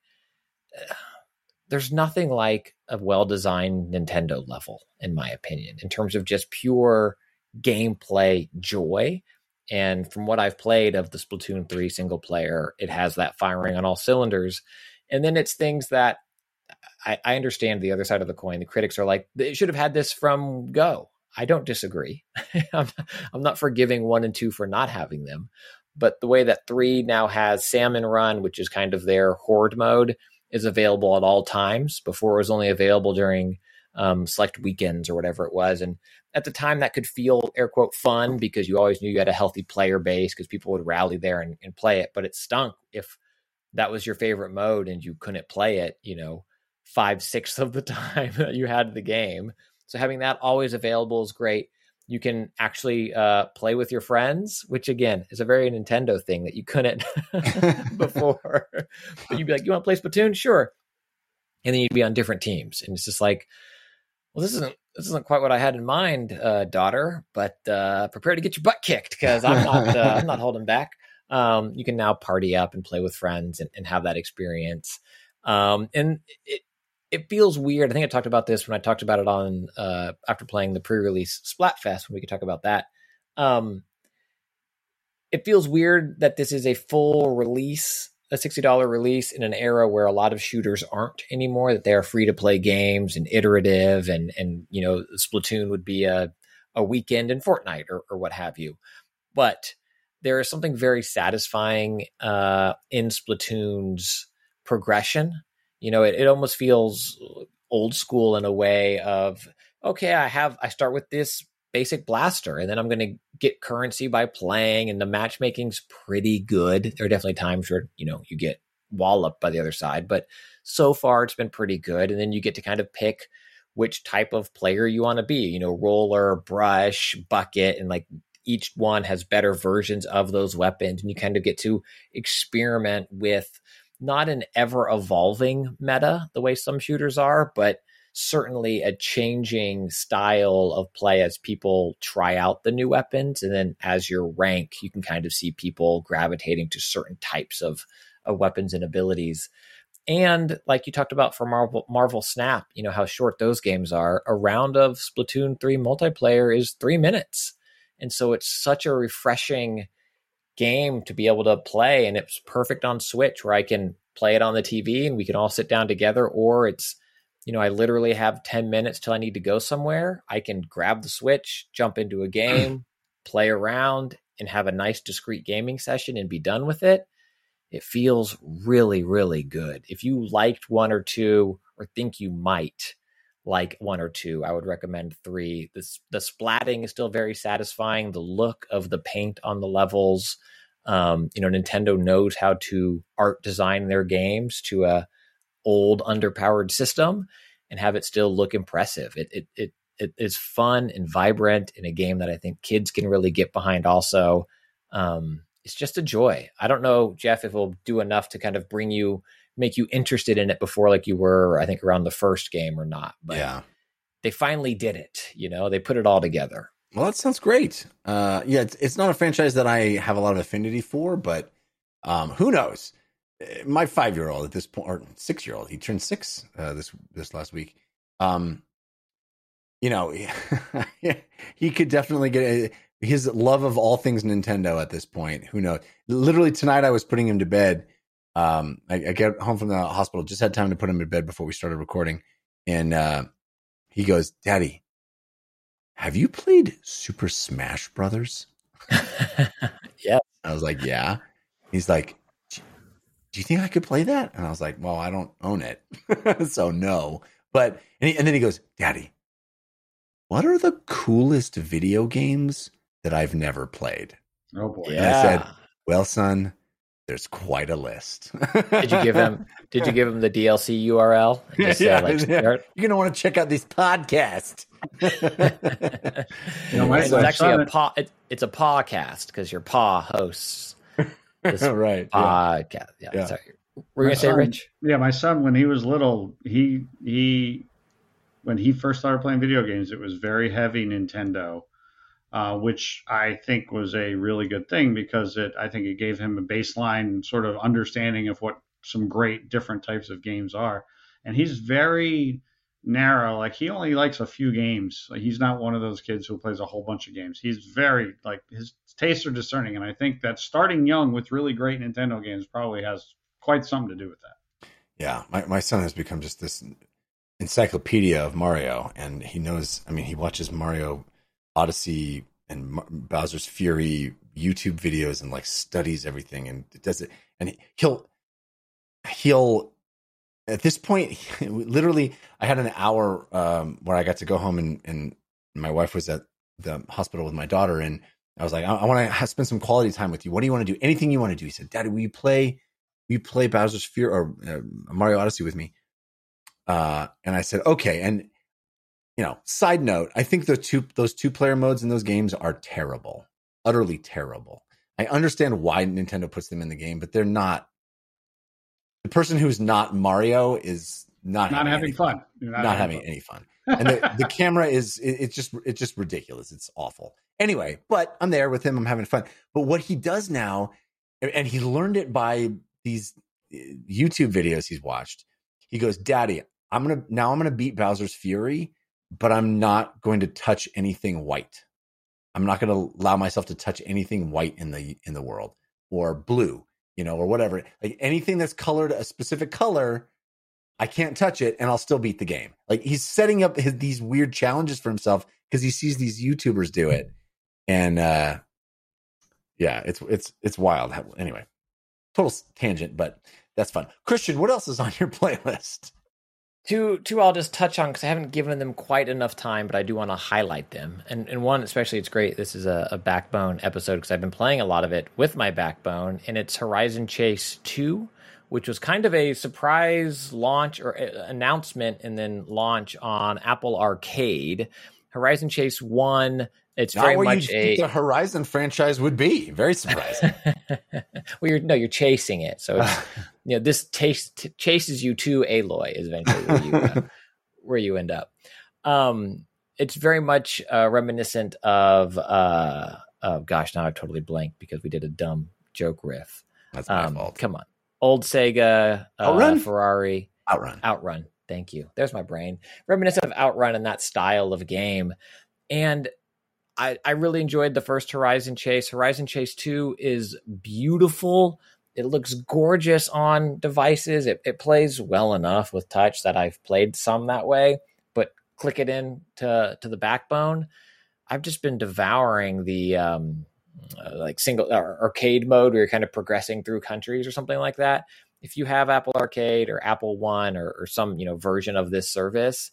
there's nothing like a well-designed Nintendo level, in my opinion, in terms of just pure gameplay joy. And from what I've played of the Splatoon three single player, it has that firing on all cylinders. And then it's things that I, I understand the other side of the coin. The critics are like, they should have had this from Go. I don't disagree. I'm, I'm not forgiving one and two for not having them. But the way that three now has Salmon Run, which is kind of their horde mode, is available at all times. Before, it was only available during um, select weekends or whatever it was. And at the time, that could feel, air quote, fun because you always knew you had a healthy player base because people would rally there and, and play it. But it stunk if that was your favorite mode and you couldn't play it, you know, five sixths of the time that you had the game. So having that always available is great. You can actually uh, play with your friends, which again is a very Nintendo thing that you couldn't before. But you'd be like, you want to play Splatoon? Sure. And then you'd be on different teams. And it's just like, well, this isn't this isn't quite what I had in mind, uh, daughter, but uh, prepare to get your butt kicked because I'm not uh, I'm not holding back. Um, you can now party up and play with friends and, and have that experience. Um, and it, It feels weird. I think I talked about this when I talked about it on uh, after playing the pre-release Splatfest, when we could talk about that. Um, it feels weird that this is a full release, a sixty dollars release in an era where a lot of shooters aren't anymore, that they are free to play games and iterative, and and you know, Splatoon would be a a weekend in Fortnite or, or what have you. But there is something very satisfying uh, in Splatoon's progression. You know, it, it almost feels old school in a way of, okay, I have, I start with this basic blaster and then I'm going to get currency by playing, and the matchmaking's pretty good. There are definitely times where, you know, you get walloped by the other side, but so far it's been pretty good. And then you get to kind of pick which type of player you want to be, you know, roller, brush, bucket, and like each one has better versions of those weapons. And you kind of get to experiment with not an ever evolving meta the way some shooters are, but certainly a changing style of play as people try out the new weapons. And then as your rank, you can kind of see people gravitating to certain types of, of weapons and abilities. And like you talked about for Marvel, Marvel Snap, you know, how short those games are. A round of Splatoon three multiplayer is three minutes. And so it's such a refreshing game to be able to play, and it's perfect on Switch where I can play it on the T V and we can all sit down together, or it's, you know, I literally have ten minutes till I need to go somewhere. I can grab the Switch, jump into a game, play around, and have a nice discrete gaming session and be done with it. It feels really, really good. If you liked one or two, or think you might like one or two, I would recommend three. This, the splatting is still very satisfying. The look of the paint on the levels, um, you know, Nintendo knows how to art design their games to a old underpowered system and have it still look impressive. It it it it is fun and vibrant in a game that I think kids can really get behind. Also, um, it's just a joy. I don't know, Jeff, if it'll do enough to kind of bring you. Make you interested in it before, like you were, I think, around the first game or not. But yeah, they finally did it. You know, they put it all together. Well, that sounds great. Uh, yeah, it's, it's not a franchise that I have a lot of affinity for, but um, who knows? My five-year-old at this point, or six-year-old, he turned six uh, this this last week. Um, you know, he could definitely get a, his love of all things Nintendo at this point. Who knows? Literally tonight, I was putting him to bed. Um, I, I get home from the hospital, just had time to put him to bed before we started recording. And, uh, he goes, Daddy, have you played Super Smash Brothers? Yeah. I was like, yeah. He's like, do you think I could play that? And I was like, well, I don't own it. So no. But, and, he, and then he goes, Daddy, what are the coolest video games that I've never played? Oh boy. And I said, well, son, there's quite a list. Did you give him? Did you give him the D L C U R L? And just say, Yeah, like, yeah. start? You're gonna want to check out these podcasts. You know, my- It's my actually son- a pa. It, it's a podcast because your pa hosts this Right. yeah. podcast. Yeah. Yeah. Sorry. Were you My gonna say, son- Rich? Yeah, my son, when he was little, he he when he first started playing video games, it was very heavy Nintendo, uh, which I think was a really good thing because it I think it gave him a baseline sort of understanding of what some great different types of games are. And he's very narrow. Like he only likes a few games. Like, he's not one of those kids who plays a whole bunch of games. He's very like his tastes are discerning, and I think that starting young with really great Nintendo games probably has quite something to do with that. Yeah, my, my son has become just this encyclopedia of Mario, and he knows. I mean, he watches Mario Odyssey and Mar- Bowser's Fury YouTube videos and like studies everything and does it. And he- he'll he'll at this point, literally, I had an hour um, where I got to go home, and and my wife was at the hospital with my daughter, and I was like, I, I want to spend some quality time with you. What do you want to do? Anything you want to do? He said, Daddy, will you play? Will you play Bowser's Fury or uh, Mario Odyssey with me? Uh, and I said, okay. And, you know, side note, I think the two, those two player modes in those games are terrible, utterly terrible. I understand why Nintendo puts them in the game, but they're not. The person who's not Mario is not, Not having, having any fun. You're Not, having any fun. And the, the camera is, it, it's just, it's just ridiculous. It's awful. Anyway, but I'm there with him. I'm having fun. But what he does now, and he learned it by these YouTube videos he's watched. He goes, Daddy, I'm going to, now I'm going to beat Bowser's Fury, but I'm not going to touch anything white. I'm not going to allow myself to touch anything white in the, in the world, or blue, you know, or whatever. Like anything that's colored a specific color, I can't touch it and I'll still beat the game. Like he's setting up his, these weird challenges for himself because he sees these YouTubers do it. And, uh, yeah, it's, it's, it's wild. Anyway, total tangent, but that's fun. Christian, what else is on your playlist? Two, two I'll just touch on because I haven't given them quite enough time, but I do want to highlight them. And and one, especially, it's great. This is a, a Backbone episode because I've been playing a lot of it with my Backbone, and it's Horizon Chase two, which was kind of a surprise launch or uh, announcement and then launch on Apple Arcade. Horizon Chase one, it's Not very where much you a think the Horizon franchise would be. Very surprising. well, you're no, you're chasing it. So it's, you know, this taste t- chases you to Aloy is eventually where you uh, where you end up. Um, it's very much uh, reminiscent of uh, oh gosh, now I've totally blanked because we did a dumb joke riff. That's my Um, fault. come on, old Sega, uh, Outrun? Ferrari, Outrun. Outrun. Thank you. There's my brain. Reminiscent of Outrun and that style of game. And I, I really enjoyed the first Horizon Chase. Horizon Chase two is beautiful. It looks gorgeous on devices. It, it plays well enough with touch that I've played some that way, but click it in to, to the Backbone. I've just been devouring the um, uh, like single uh, arcade mode where you're kind of progressing through countries or something like that. If you have Apple Arcade or Apple One or, or some, you know, version of this service,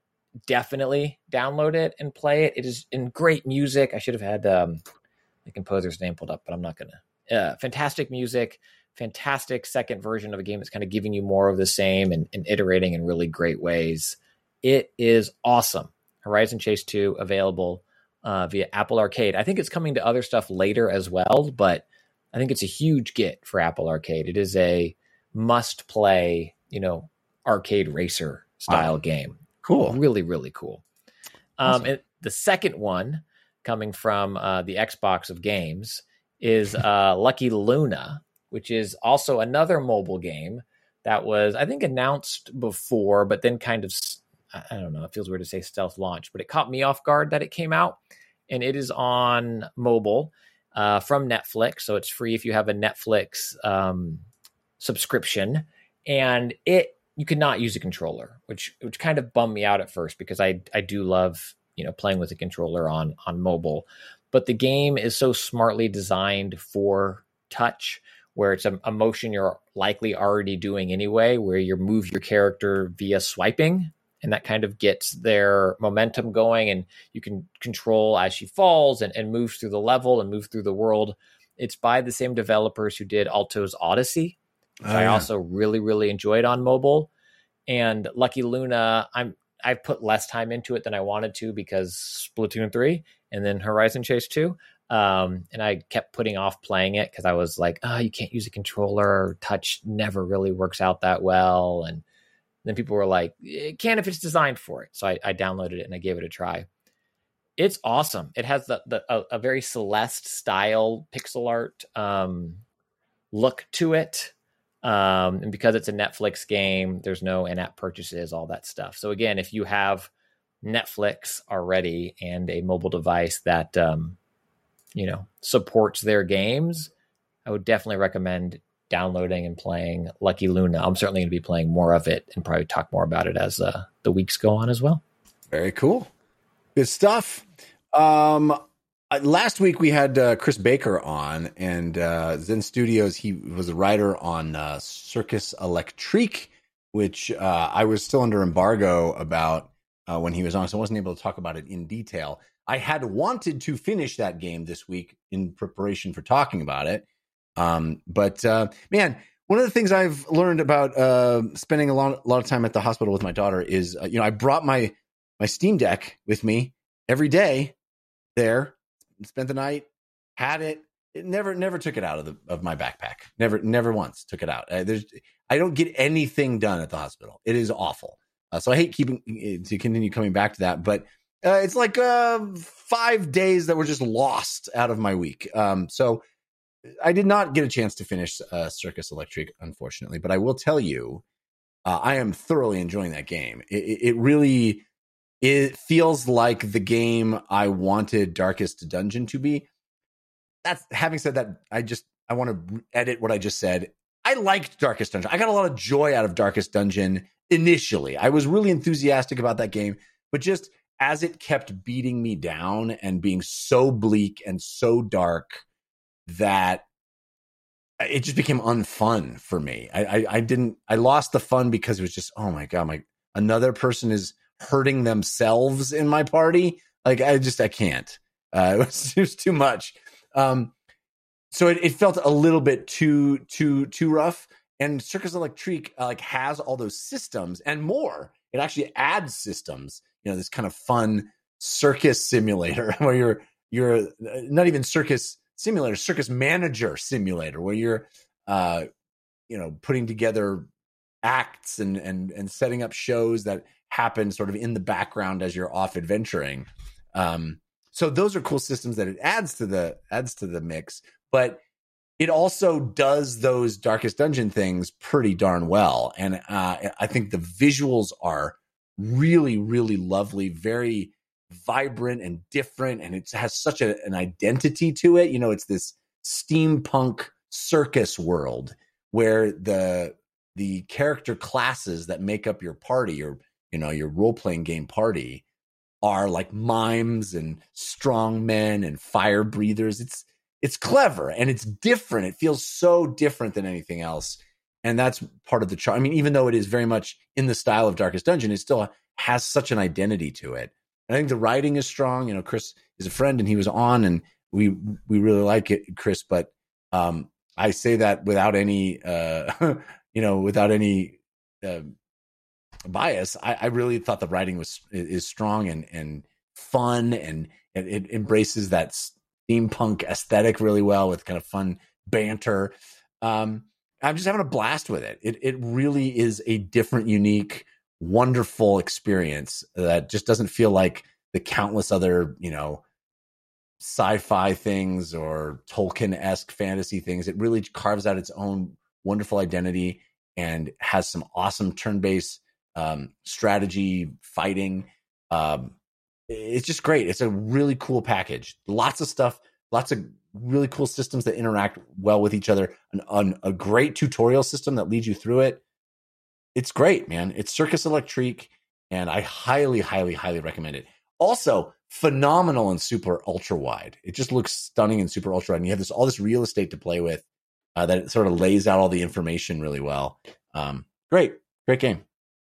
definitely download it and play it. It is in great music. I should have had um, the composer's name pulled up, but I'm not going to. Uh, fantastic music, fantastic second version of a game that's kind of giving you more of the same and, and iterating in really great ways. It is awesome. Horizon Chase two available uh, via Apple Arcade. I think it's coming to other stuff later as well, but I think it's a huge get for Apple Arcade. It is a must play, you know, arcade racer style Wow. game. Cool. Really, really cool. Um, Awesome. and the second one coming from uh, the Xbox of games is uh, Lucky Luna, which is also another mobile game that was, I think, announced before, but then kind of, I don't know, it feels weird to say stealth launch, but it caught me off guard that it came out. And it is on mobile uh, from Netflix. So it's free if you have a Netflix um, subscription. And it, you could not use a controller, which which kind of bummed me out at first because I I do love, you know, playing with a controller on on mobile. But the game is so smartly designed for touch, where it's a, a motion you're likely already doing anyway, where you move your character via swiping, and that kind of gets their momentum going, and you can control as she falls and, and moves through the level and move through the world. It's by the same developers who did Alto's Odyssey, which Oh, I yeah. also really, really enjoyed on mobile. And Lucky Luna, I'm I've put less time into it than I wanted to because Splatoon three and then Horizon Chase two. Um, and I kept putting off playing it because I was like, oh, you can't use a controller. Touch never really works out that well. And then people were like, it can if it's designed for it. So I, I downloaded it and I gave it a try. It's awesome. It has the, the a, a very Celeste style pixel art um, look to it. Um, and because it's a Netflix game, there's no in-app purchases, all that stuff. So again, if you have Netflix already and a mobile device that, um, you know, supports their games, I would definitely recommend downloading and playing Lucky Luna. I'm certainly going to be playing more of it and probably talk more about it as uh, the weeks go on as well. Very cool. Good stuff. Um, uh, last week we had uh, Chris Baker on, and uh, Zen Studios, he was a writer on uh, Circus Electrique, which uh, I was still under embargo about uh, when he was on, so I wasn't able to talk about it in detail. I had wanted to finish that game this week in preparation for talking about it. Um, but uh, man, one of the things I've learned about uh, spending a lot, a lot of time at the hospital with my daughter is, uh, you know, I brought my my Steam Deck with me every day there, spent the night, had it. It never never took it out of the of my backpack. Never never once took it out. Uh, there's I don't get anything done at the hospital. It is awful. Uh, so I hate keeping to continue coming back to that, but uh, it's like uh, five days that were just lost out of my week. Um, so. I did not get a chance to finish uh, Circus Electrique, unfortunately, but I will tell you, uh, I am thoroughly enjoying that game. It, it really it feels like the game I wanted Darkest Dungeon to be. That's having said that, I just I want to edit what I just said. I liked Darkest Dungeon. I got a lot of joy out of Darkest Dungeon initially. I was really enthusiastic about that game, but just as it kept beating me down and being so bleak and so dark, that it just became unfun for me. I, I I didn't I lost the fun because it was just, oh my god, my another person is hurting themselves in my party. Like I just I can't. Uh, it was it was too much. Um, so it, it felt a little bit too too too rough. And Circus Electrique uh, like has all those systems and more. It actually adds systems. You know, this kind of fun circus simulator where you're you're not even circus. Simulator, circus manager simulator, where you're, uh, you know, putting together acts and and and setting up shows that happen sort of in the background as you're off adventuring. Um, so those are cool systems that it adds to the adds to the mix, but it also does those Darkest Dungeon things pretty darn well. And uh, I think the visuals are really, really lovely, very vibrant and different, and it has such a, an identity to it. You know, it's this steampunk circus world where the the character classes that make up your party, or you know, your role-playing game party, are like mimes and strong men and fire breathers. It's it's clever and it's different. It feels so different than anything else, and that's part of the charm. I mean, even though it is very much in the style of Darkest Dungeon, it still has such an identity to it. I think the writing is strong. You know, Chris is a friend and he was on, and we we really like it, Chris. But um, I say that without any, uh, you know, without any uh, bias. I, I really thought the writing was is strong and and fun, and it, it embraces that steampunk aesthetic really well with kind of fun banter. Um, I'm just having a blast with it. It it really is a different, unique, wonderful experience that just doesn't feel like the countless other, you know, sci-fi things or Tolkien-esque fantasy things. It really carves out its own wonderful identity and has some awesome turn-based um, strategy fighting. Um, it's just great. It's a really cool package. Lots of stuff, lots of really cool systems that interact well with each other, an, an, a great tutorial system that leads you through it. It's great, man. It's Circus Electrique, and I highly, highly, highly recommend it. Also, phenomenal in super ultra wide. It just looks stunning in super ultra wide. And you have this all this real estate to play with. uh, that sort of lays out all the information really well. Um, great, great game.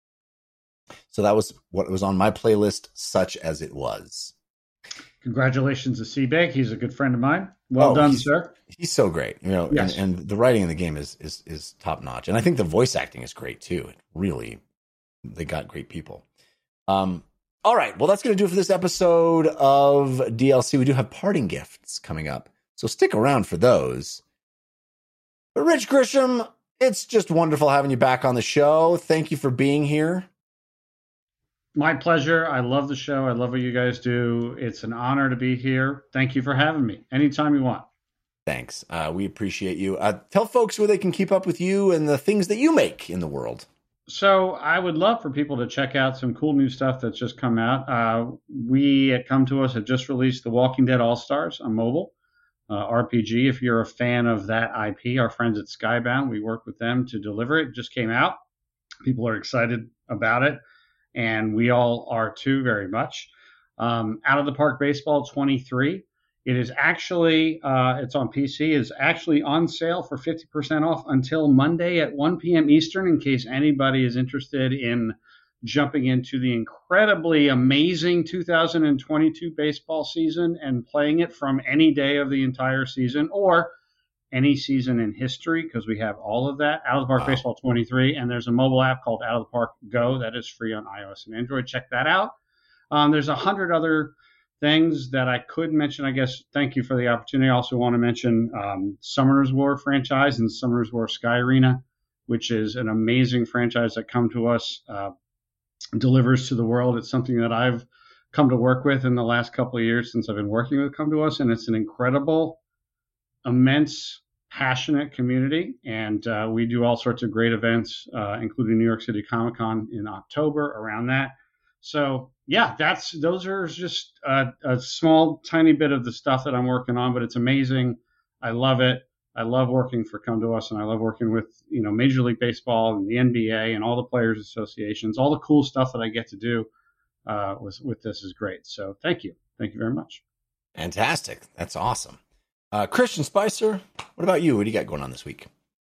So that was what was on my playlist, Such As It Was. Congratulations to Seabag. He's a good friend of mine. Well Oh, done, he's- sir. He's so great, you know, Yes. and, and the writing in the game is is is top notch, and I think the voice acting is great too. It really, they got great people. Um, all right, well, that's going to do it for this episode of D L C. We do have parting gifts coming up, so stick around for those. But Rich Grisham, it's just wonderful having you back on the show. Thank you for being here. My pleasure. I love the show. I love what you guys do. It's an honor to be here. Thank you for having me. Anytime you want. Thanks. Uh, we appreciate you. Uh, tell folks where they can keep up with you and the things that you make in the world. So I would love for people to check out some cool new stuff that's just come out. Uh, we at Come To Us have just released The Walking Dead All-Stars on mobile, uh, R P G. If you're a fan of that I P, our friends at Skybound, we work with them to deliver it. It just came out. People are excited about it, and we all are too, very much. Um, Out of the Park Baseball twenty-three. It is actually, uh, it's on P C, is actually on sale for fifty percent off until Monday at one p.m. Eastern, in case anybody is interested in jumping into the incredibly amazing two thousand twenty-two baseball season and playing it from any day of the entire season or any season in history, because we have all of that. Out of the Park Wow. Baseball twenty-three, and there's a mobile app called Out of the Park Go that is free on iOS and Android. Check that out. Um, there's a hundred other things that I could mention. I guess thank you for the opportunity. I also want to mention um, Summoners War franchise and Summoners War Sky Arena, which is an amazing franchise that Come To Us uh, delivers to the world. It's something that I've come to work with in the last couple of years since I've been working with Come To Us, and it's an incredible, immense, passionate community. And uh, we do all sorts of great events, uh, including New York City Comic Con in October around that. So yeah, that's those are just a, a small, tiny bit of the stuff that I'm working on, but it's amazing. I love it. I love working for Come To Us, and I love working with, you know, Major League Baseball and the N B A and all the players associations. All the cool stuff that I get to do uh, with with this is great. So thank you, thank you very much. Fantastic. That's awesome. Uh, Christian Spicer, what about you? What do you got going on this week?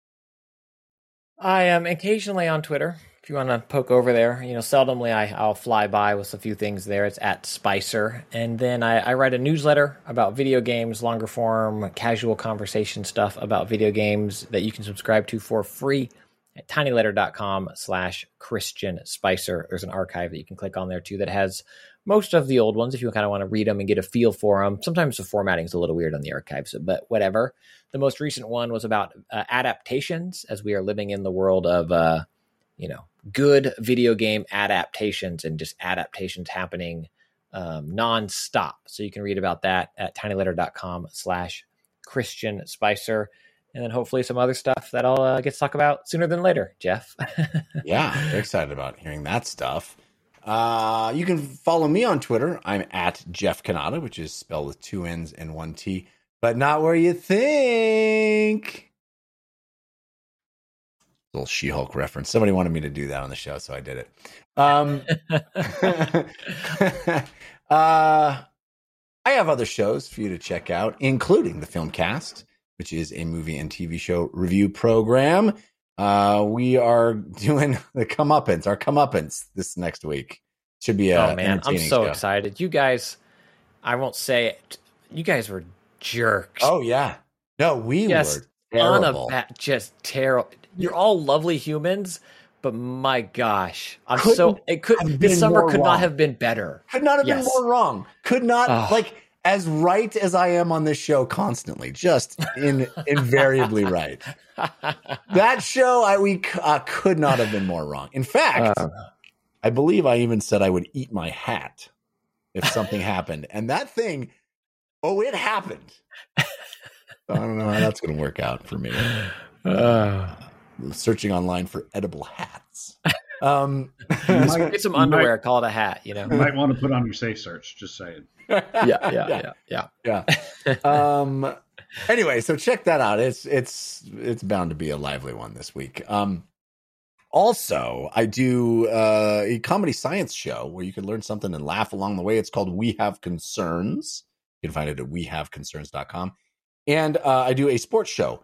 I am occasionally on Twitter. If you want to poke over there, you know, seldomly I, I'll fly by with a few things there. It's at Spicer. And then I, I write a newsletter about video games, longer form, casual conversation stuff about video games that you can subscribe to for free at tinyletter.com slash Christian Spicer. There's an archive that you can click on there too that has most of the old ones if you kind of want to read them and get a feel for them. Sometimes the formatting is a little weird on the archives, but whatever. The most recent one was about uh, adaptations, as we are living in the world of, uh, you know, good video game adaptations and just adaptations happening um, nonstop. So you can read about that at tinyletter.com slash Christian Spicer. And then hopefully some other stuff that I'll uh, get to talk about sooner than later, Jeff. Yeah, very excited about hearing that stuff. Uh, you can follow me on Twitter. I'm at Jeff Kanata, which is spelled with two N's and one T, but not where you think. Little She-Hulk reference. Somebody wanted me to do that on the show, so I did it. Um, uh, I have other shows for you to check out, including the Filmcast, which is a movie and T V show review program. Uh, we are doing the Comeuppance, our Comeuppance this next week. Should be a oh man, I'm so show. excited. You guys, I won't say it. You guys were jerks. Oh yeah, no, we Just were terrible. Unab- just terrible. You're all lovely humans, but my gosh, I'm Couldn't so it could have this been summer more could wrong. not have been better. Could not have Yes. been more wrong. Could not Ugh. like as right as I am on this show constantly, just in invariably right. That show, I we uh, could not have been more wrong. In fact, Uh. I believe I even said I would eat my hat if something happened, and that thing, oh, it happened. I don't know how that's going to work out for me. Uh, Searching online for edible hats. Um, You might- get some you underwear, call it a hat. You know. might, you might want to put on your safe search. Just saying. yeah, yeah, yeah, yeah. yeah. Um. Anyway, so check that out. It's it's it's bound to be a lively one this week. Um. Also, I do uh, a comedy science show where you can learn something and laugh along the way. It's called We Have Concerns. You can find it at we have concerns dot com. And uh, I do a sports show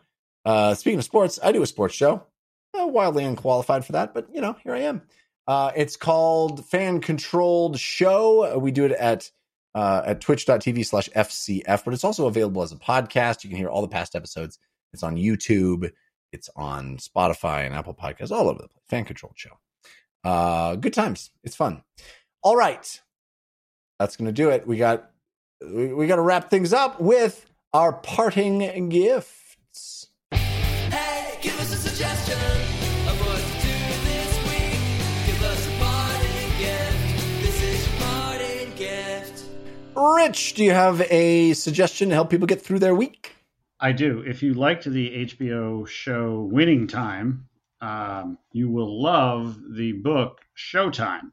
Uh, speaking of sports, I do a sports show. Uh, wildly unqualified for that, but you know, here I am. Uh, it's called Fan Controlled Show. We do it at uh, at twitch.tv slash FCF, but it's also available as a podcast. You can hear all the past episodes. It's on YouTube. It's on Spotify and Apple Podcasts, all over the place. Fan Controlled Show. Uh, good times. It's fun. All right. That's going to do it. We got we, we got to wrap things up with our parting gifts. Hey, give us a suggestion of what to do this week. Give us a parting gift. This is your parting gift. Rich, do you have a suggestion to help people get through their week? I do. If you liked the H B O show Winning Time, um, you will love the book Showtime.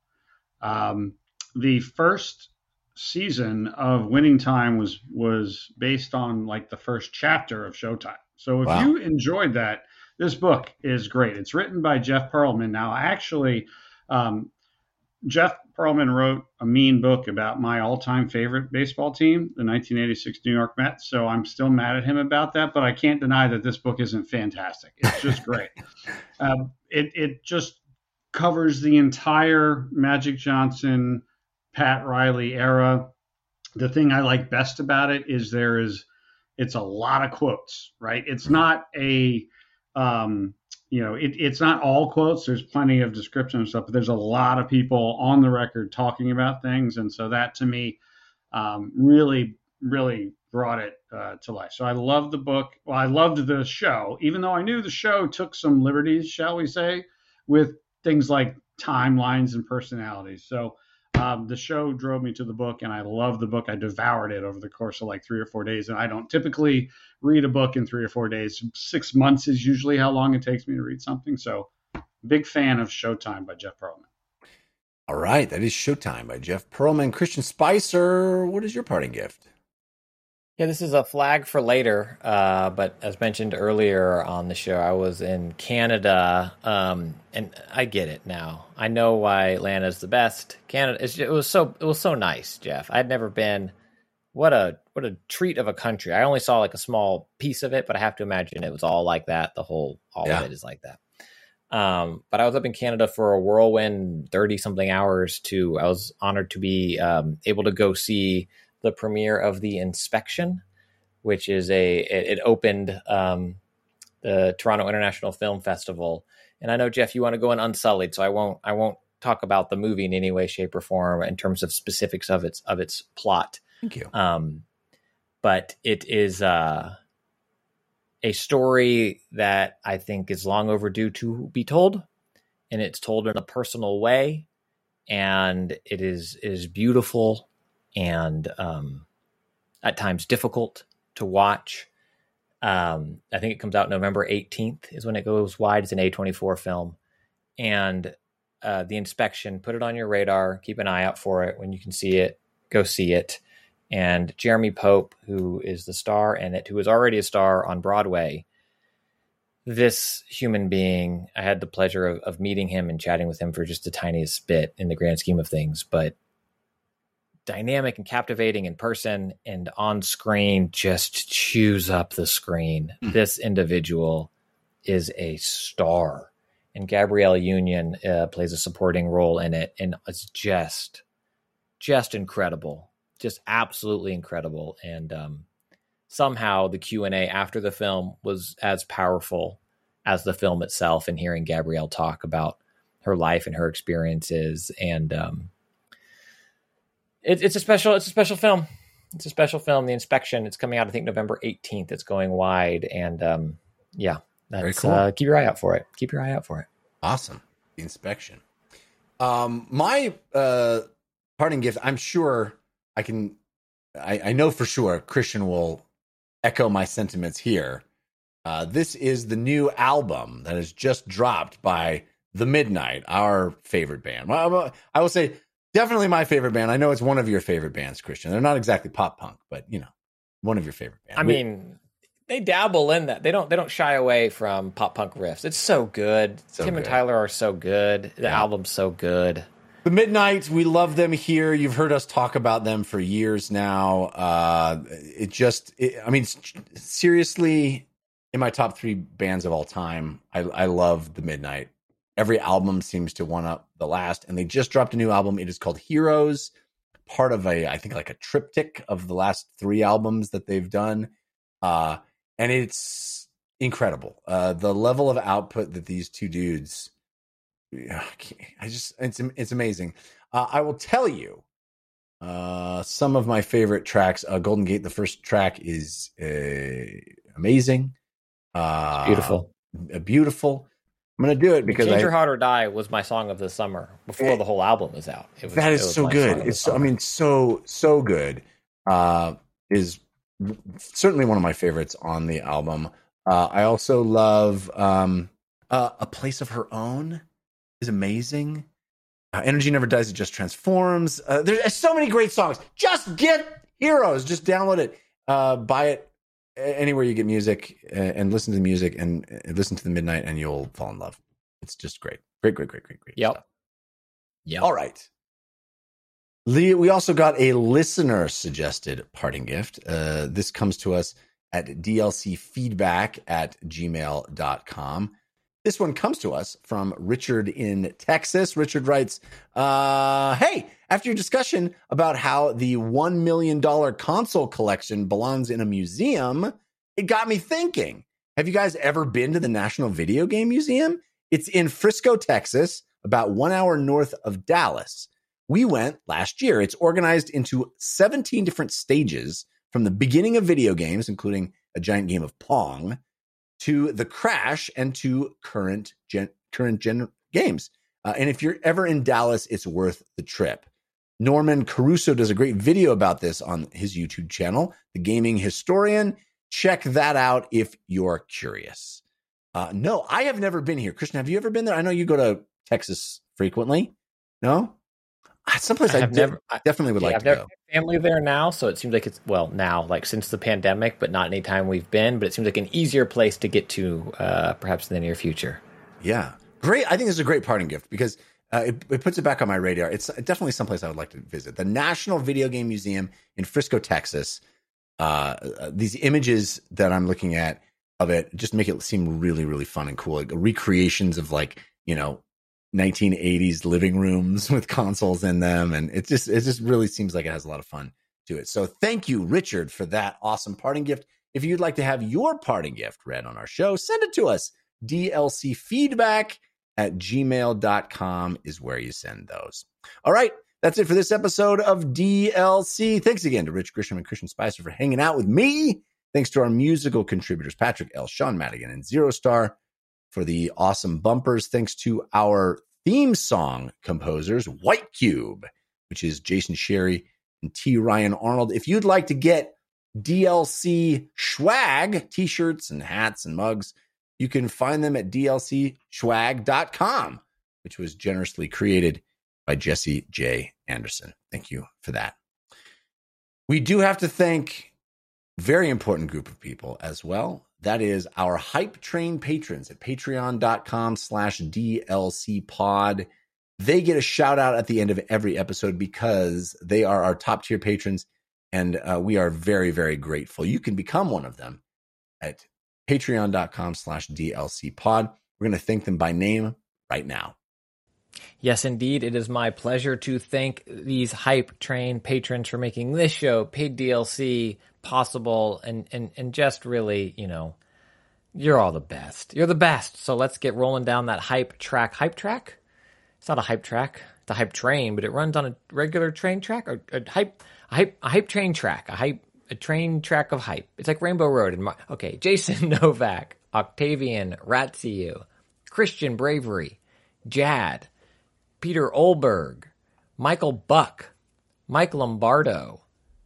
Um, the first season of Winning Time was was based on like the first chapter of Showtime. So if Wow. you enjoyed that, this book is great. It's written by Jeff Pearlman. Now, actually, um, Jeff Pearlman wrote a mean book about my all-time favorite baseball team, the nineteen eighty-six New York Mets. So I'm still mad at him about that, but I can't deny that this book isn't fantastic. It's just great. Um, it it just covers the entire Magic Johnson, Pat Riley era. The thing I like best about it is there is it's a lot of quotes, right? It's not a um, you know, it, it's not all quotes. There's plenty of description and stuff, but there's a lot of people on the record talking about things. And so that to me um, really, really brought it uh, to life. So I loved the book. Well, I loved the show, even though I knew the show took some liberties, shall we say, with things like timelines and personalities. So um, the show drove me to the book, and I loved the book. I devoured it over the course of like three or four days. And I don't typically read a book in three or four days. Six months is usually how long it takes me to read something. So big fan of Showtime by Jeff Pearlman. All right. That is Showtime by Jeff Pearlman. Christian Spicer, what is your parting gift? Yeah, this is a flag for later, uh, but as mentioned earlier on the show, I was in Canada, um, and I get it now. I know why Atlanta's the best. Canada, it's, it was so it was so nice, Jeff. I'd never been. What a what a treat of a country. I only saw like a small piece of it, but I have to imagine it was all like that. The whole all Yeah. of it is like that. Um, but I was up in Canada for a whirlwind thirty something hours. To I was honored to be um, able to go see the premiere of The Inspection, which is a it, it opened um, the Toronto International Film Festival. And I know, Jeff, you want to go in unsullied, so I won't I won't talk about the movie in any way, shape, or form in terms of specifics of its of its plot. Thank you. Um, but it is uh, a story that I think is long overdue to be told, and it's told in a personal way, and it is is beautiful and um, at times difficult to watch. Um, I think it comes out November eighteenth is when it goes wide. It's an A twenty-four film, and uh, The Inspection. Put it on your radar. Keep an eye out for it. When you can see it, go see it. And Jeremy Pope, who is the star in it, who is already a star on Broadway, this human being, I had the pleasure of, of meeting him and chatting with him for just the tiniest bit in the grand scheme of things, but dynamic and captivating in person and on screen, just chews up the screen. Mm. This individual is a star, and Gabrielle Union uh, plays a supporting role in it, and it's just, just incredible. Just absolutely incredible. And um, somehow the Q and A after the film was as powerful as the film itself, and hearing Gabrielle talk about her life and her experiences. And um, it, it's a special, it's a special film. It's a special film. The Inspection. It's coming out, I think, November eighteenth. It's going wide. And um, yeah, that's, Very cool. uh, keep your eye out for it. Keep your eye out for it. Awesome. The Inspection. Um, my uh, parting gift, I'm sure I can, I, I know for sure Christian will echo my sentiments here. Uh, this is the new album that has just dropped by The Midnight, our favorite band. Well, I will say definitely my favorite band. I know it's one of your favorite bands, Christian. They're not exactly pop punk, but you know, one of your favorite bands. I mean, they dabble in that. They don't. They don't shy away from pop punk riffs. It's so good. So Tim good. and Tyler are so good. The Yeah. album's so good. The Midnight, we love them here. You've heard us talk about them for years now. Uh, it just, it, I mean, seriously, in my top three bands of all time. I, I love the Midnight. Every album seems to one up the last, and they just dropped a new album. It is called Heroes, part of a, I think, like a triptych of the last three albums that they've done. Uh, and it's incredible. Uh, the level of output that these two dudes, I just, it's, it's amazing. Uh, I will tell you, uh, some of my favorite tracks. Uh, Golden Gate, the first track is uh, amazing. Uh, Beautiful. uh, beautiful. I'm going to do it because Change I, Your Heart or Die was my song of the summer before It- the whole album was out. It was, that it is was so my good. song of the It's so, I summer. mean, so, so good. Uh, is certainly one of my favorites on the album. Uh, I also love um, uh, A Place of Her Own is amazing. Uh, Energy Never Dies, It Just Transforms. Uh, there's so many great songs. Just get Heroes. Just download it. Uh, buy it anywhere you get music, uh, and listen to the music and, and listen to the Midnight, and you'll fall in love. It's just great. Great, great, great, great, great. Yep. stuff. Yep. All right. Lee, we also got a listener suggested parting gift. Uh, this comes to us at D L C feedback at gmail dot com. This one comes to us from Richard in Texas. Richard writes, uh, hey, after your discussion about how the one million dollars console collection belongs in a museum, it got me thinking. Have you guys ever been to the National Video Game Museum? It's in Frisco, Texas, about one hour north of Dallas. We went last year. It's organized into seventeen different stages, from the beginning of video games, including a giant game of Pong, to the Crash, and to current gen, current gen games. Uh, and if you're ever in Dallas, it's worth the trip. Norman Caruso does a great video about this on his YouTube channel, The Gaming Historian. Check that out if you're curious. Uh, no, I have never been here. Christian, have you ever been there? I know you go to Texas frequently. No? Ah, someplace I, I have de- never, I, definitely would yeah, like I've to never go. had family there now, so it seems like it's, well, now, like since the pandemic, but not any time we've been, but it seems like an easier place to get to, uh, perhaps in the near future. Yeah. Great. I think this is a great parting gift because uh, it, it puts it back on my radar. It's definitely someplace I would like to visit. The National Video Game Museum in Frisco, Texas. Uh, uh, these images that I'm looking at of it just make it seem really, really fun and cool. Like recreations of, like, you know, nineteen eighties living rooms with consoles in them. And it just, it just really seems like it has a lot of fun to it. So thank you, Richard, for that awesome parting gift. If you'd like to have your parting gift read on our show, send it to us. D L C feedback at gmail dot com is where you send those. All right. That's it for this episode of D L C. Thanks again to Rich Grisham and Christian Spicer for hanging out with me. Thanks to our musical contributors, Patrick L., Sean Madigan, and Zero Star for the awesome bumpers. Thanks to our theme song composers, White Cube, which is Jason Sherry and T. Ryan Arnold. If you'd like to get D L C swag, t-shirts and hats and mugs, you can find them at D L C swag dot com, which was generously created by Jesse J. Anderson. Thank you for that. We do have to thank a very important group of people as well. That is our Hype Train patrons at patreon dot com slash D L C pod. They get a shout out at the end of every episode because they are our top tier patrons, and uh, we are very, very grateful. You can become one of them at patreon dot com slash D L C pod. We're going to thank them by name right now. Yes, indeed. It is my pleasure to thank these Hype Train patrons for making this show, paid D L C, possible, and, and, and just really, you know, you're all the best. You're the best. So let's get rolling down that hype track. Hype track? It's not a hype track. It's a hype train, but it runs on a regular train track, or a hype, a hype, a hype train track, a hype, a train track of hype. It's like Rainbow Road. And Mar- okay, Jason Novak, Octavian Ratziu, Christian Bravery, Jad, Peter Olberg, Michael Buck, Mike Lombardo,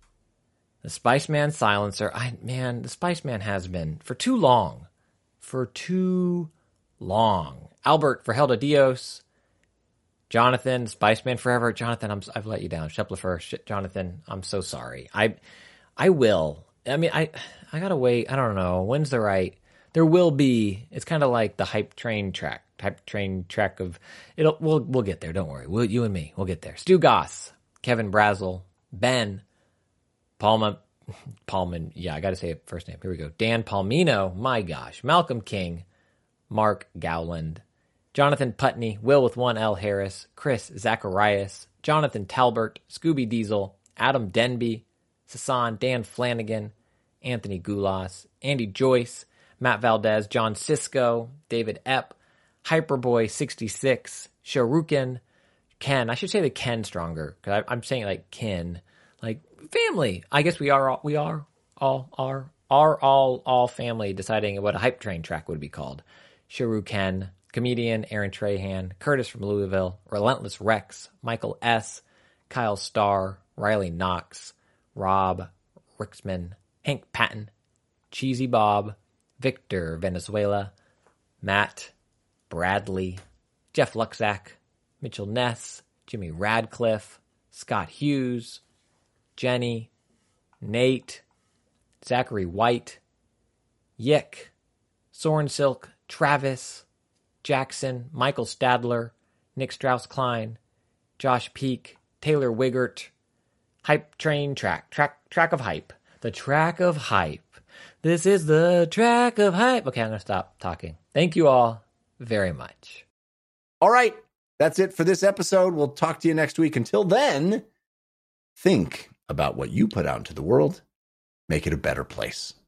the Spiceman Silencer. I man, the Spiceman has been for too long, for too long. Albert Verhelda Dios, Jonathan, Spiceman Forever. Jonathan, I'm, I've let you down. Sheplefer, shit, Jonathan, I'm so sorry. I, I will. I mean, I, I gotta wait. I don't know when's the right. There will be. It's kind of like the hype train track. Type train track of it'll we'll we'll get there, don't worry. We'll, you and me, we'll get there. Stu Goss, Kevin Brazel, Ben, Palma Palmin. Yeah, I got to say it first name. Here we go. Dan Palmino. My gosh. Malcolm King. Mark Gowland. Jonathan Putney. Will with one L Harris. Chris Zacharias. Jonathan Talbert. Scooby Diesel. Adam Denby. Sasan. Dan Flanagan. Anthony Goulas. Andy Joyce. Matt Valdez. John Cisco. David Epp. Hyperboy sixty-six. Sharukin. Ken. I should say the Ken stronger because I'm saying like Ken. Like family. I guess we are all, we are all are are all all family deciding what a hype train track would be called. Sharu Ken, comedian Aaron Trahan, Curtis from Louisville, Relentless Rex, Michael S, Kyle Starr, Riley Knox, Rob Ricksman, Hank Patton, Cheesy Bob, Victor Venezuela, Matt Bradley, Jeff Luxack, Mitchell Ness, Jimmy Radcliffe, Scott Hughes, Jenny, Nate, Zachary White, Yick, Soren Silk, Travis, Jackson, Michael Stadler, Nick Strauss-Klein, Josh Peak, Taylor Wiggert, Hype Train Track, Track Track of Hype, the Track of Hype. This is the Track of Hype. Okay, I'm going to stop talking. Thank you all very much. All right, that's it for this episode. We'll talk to you next week. Until then, think about what you put out into the world. Make it a better place.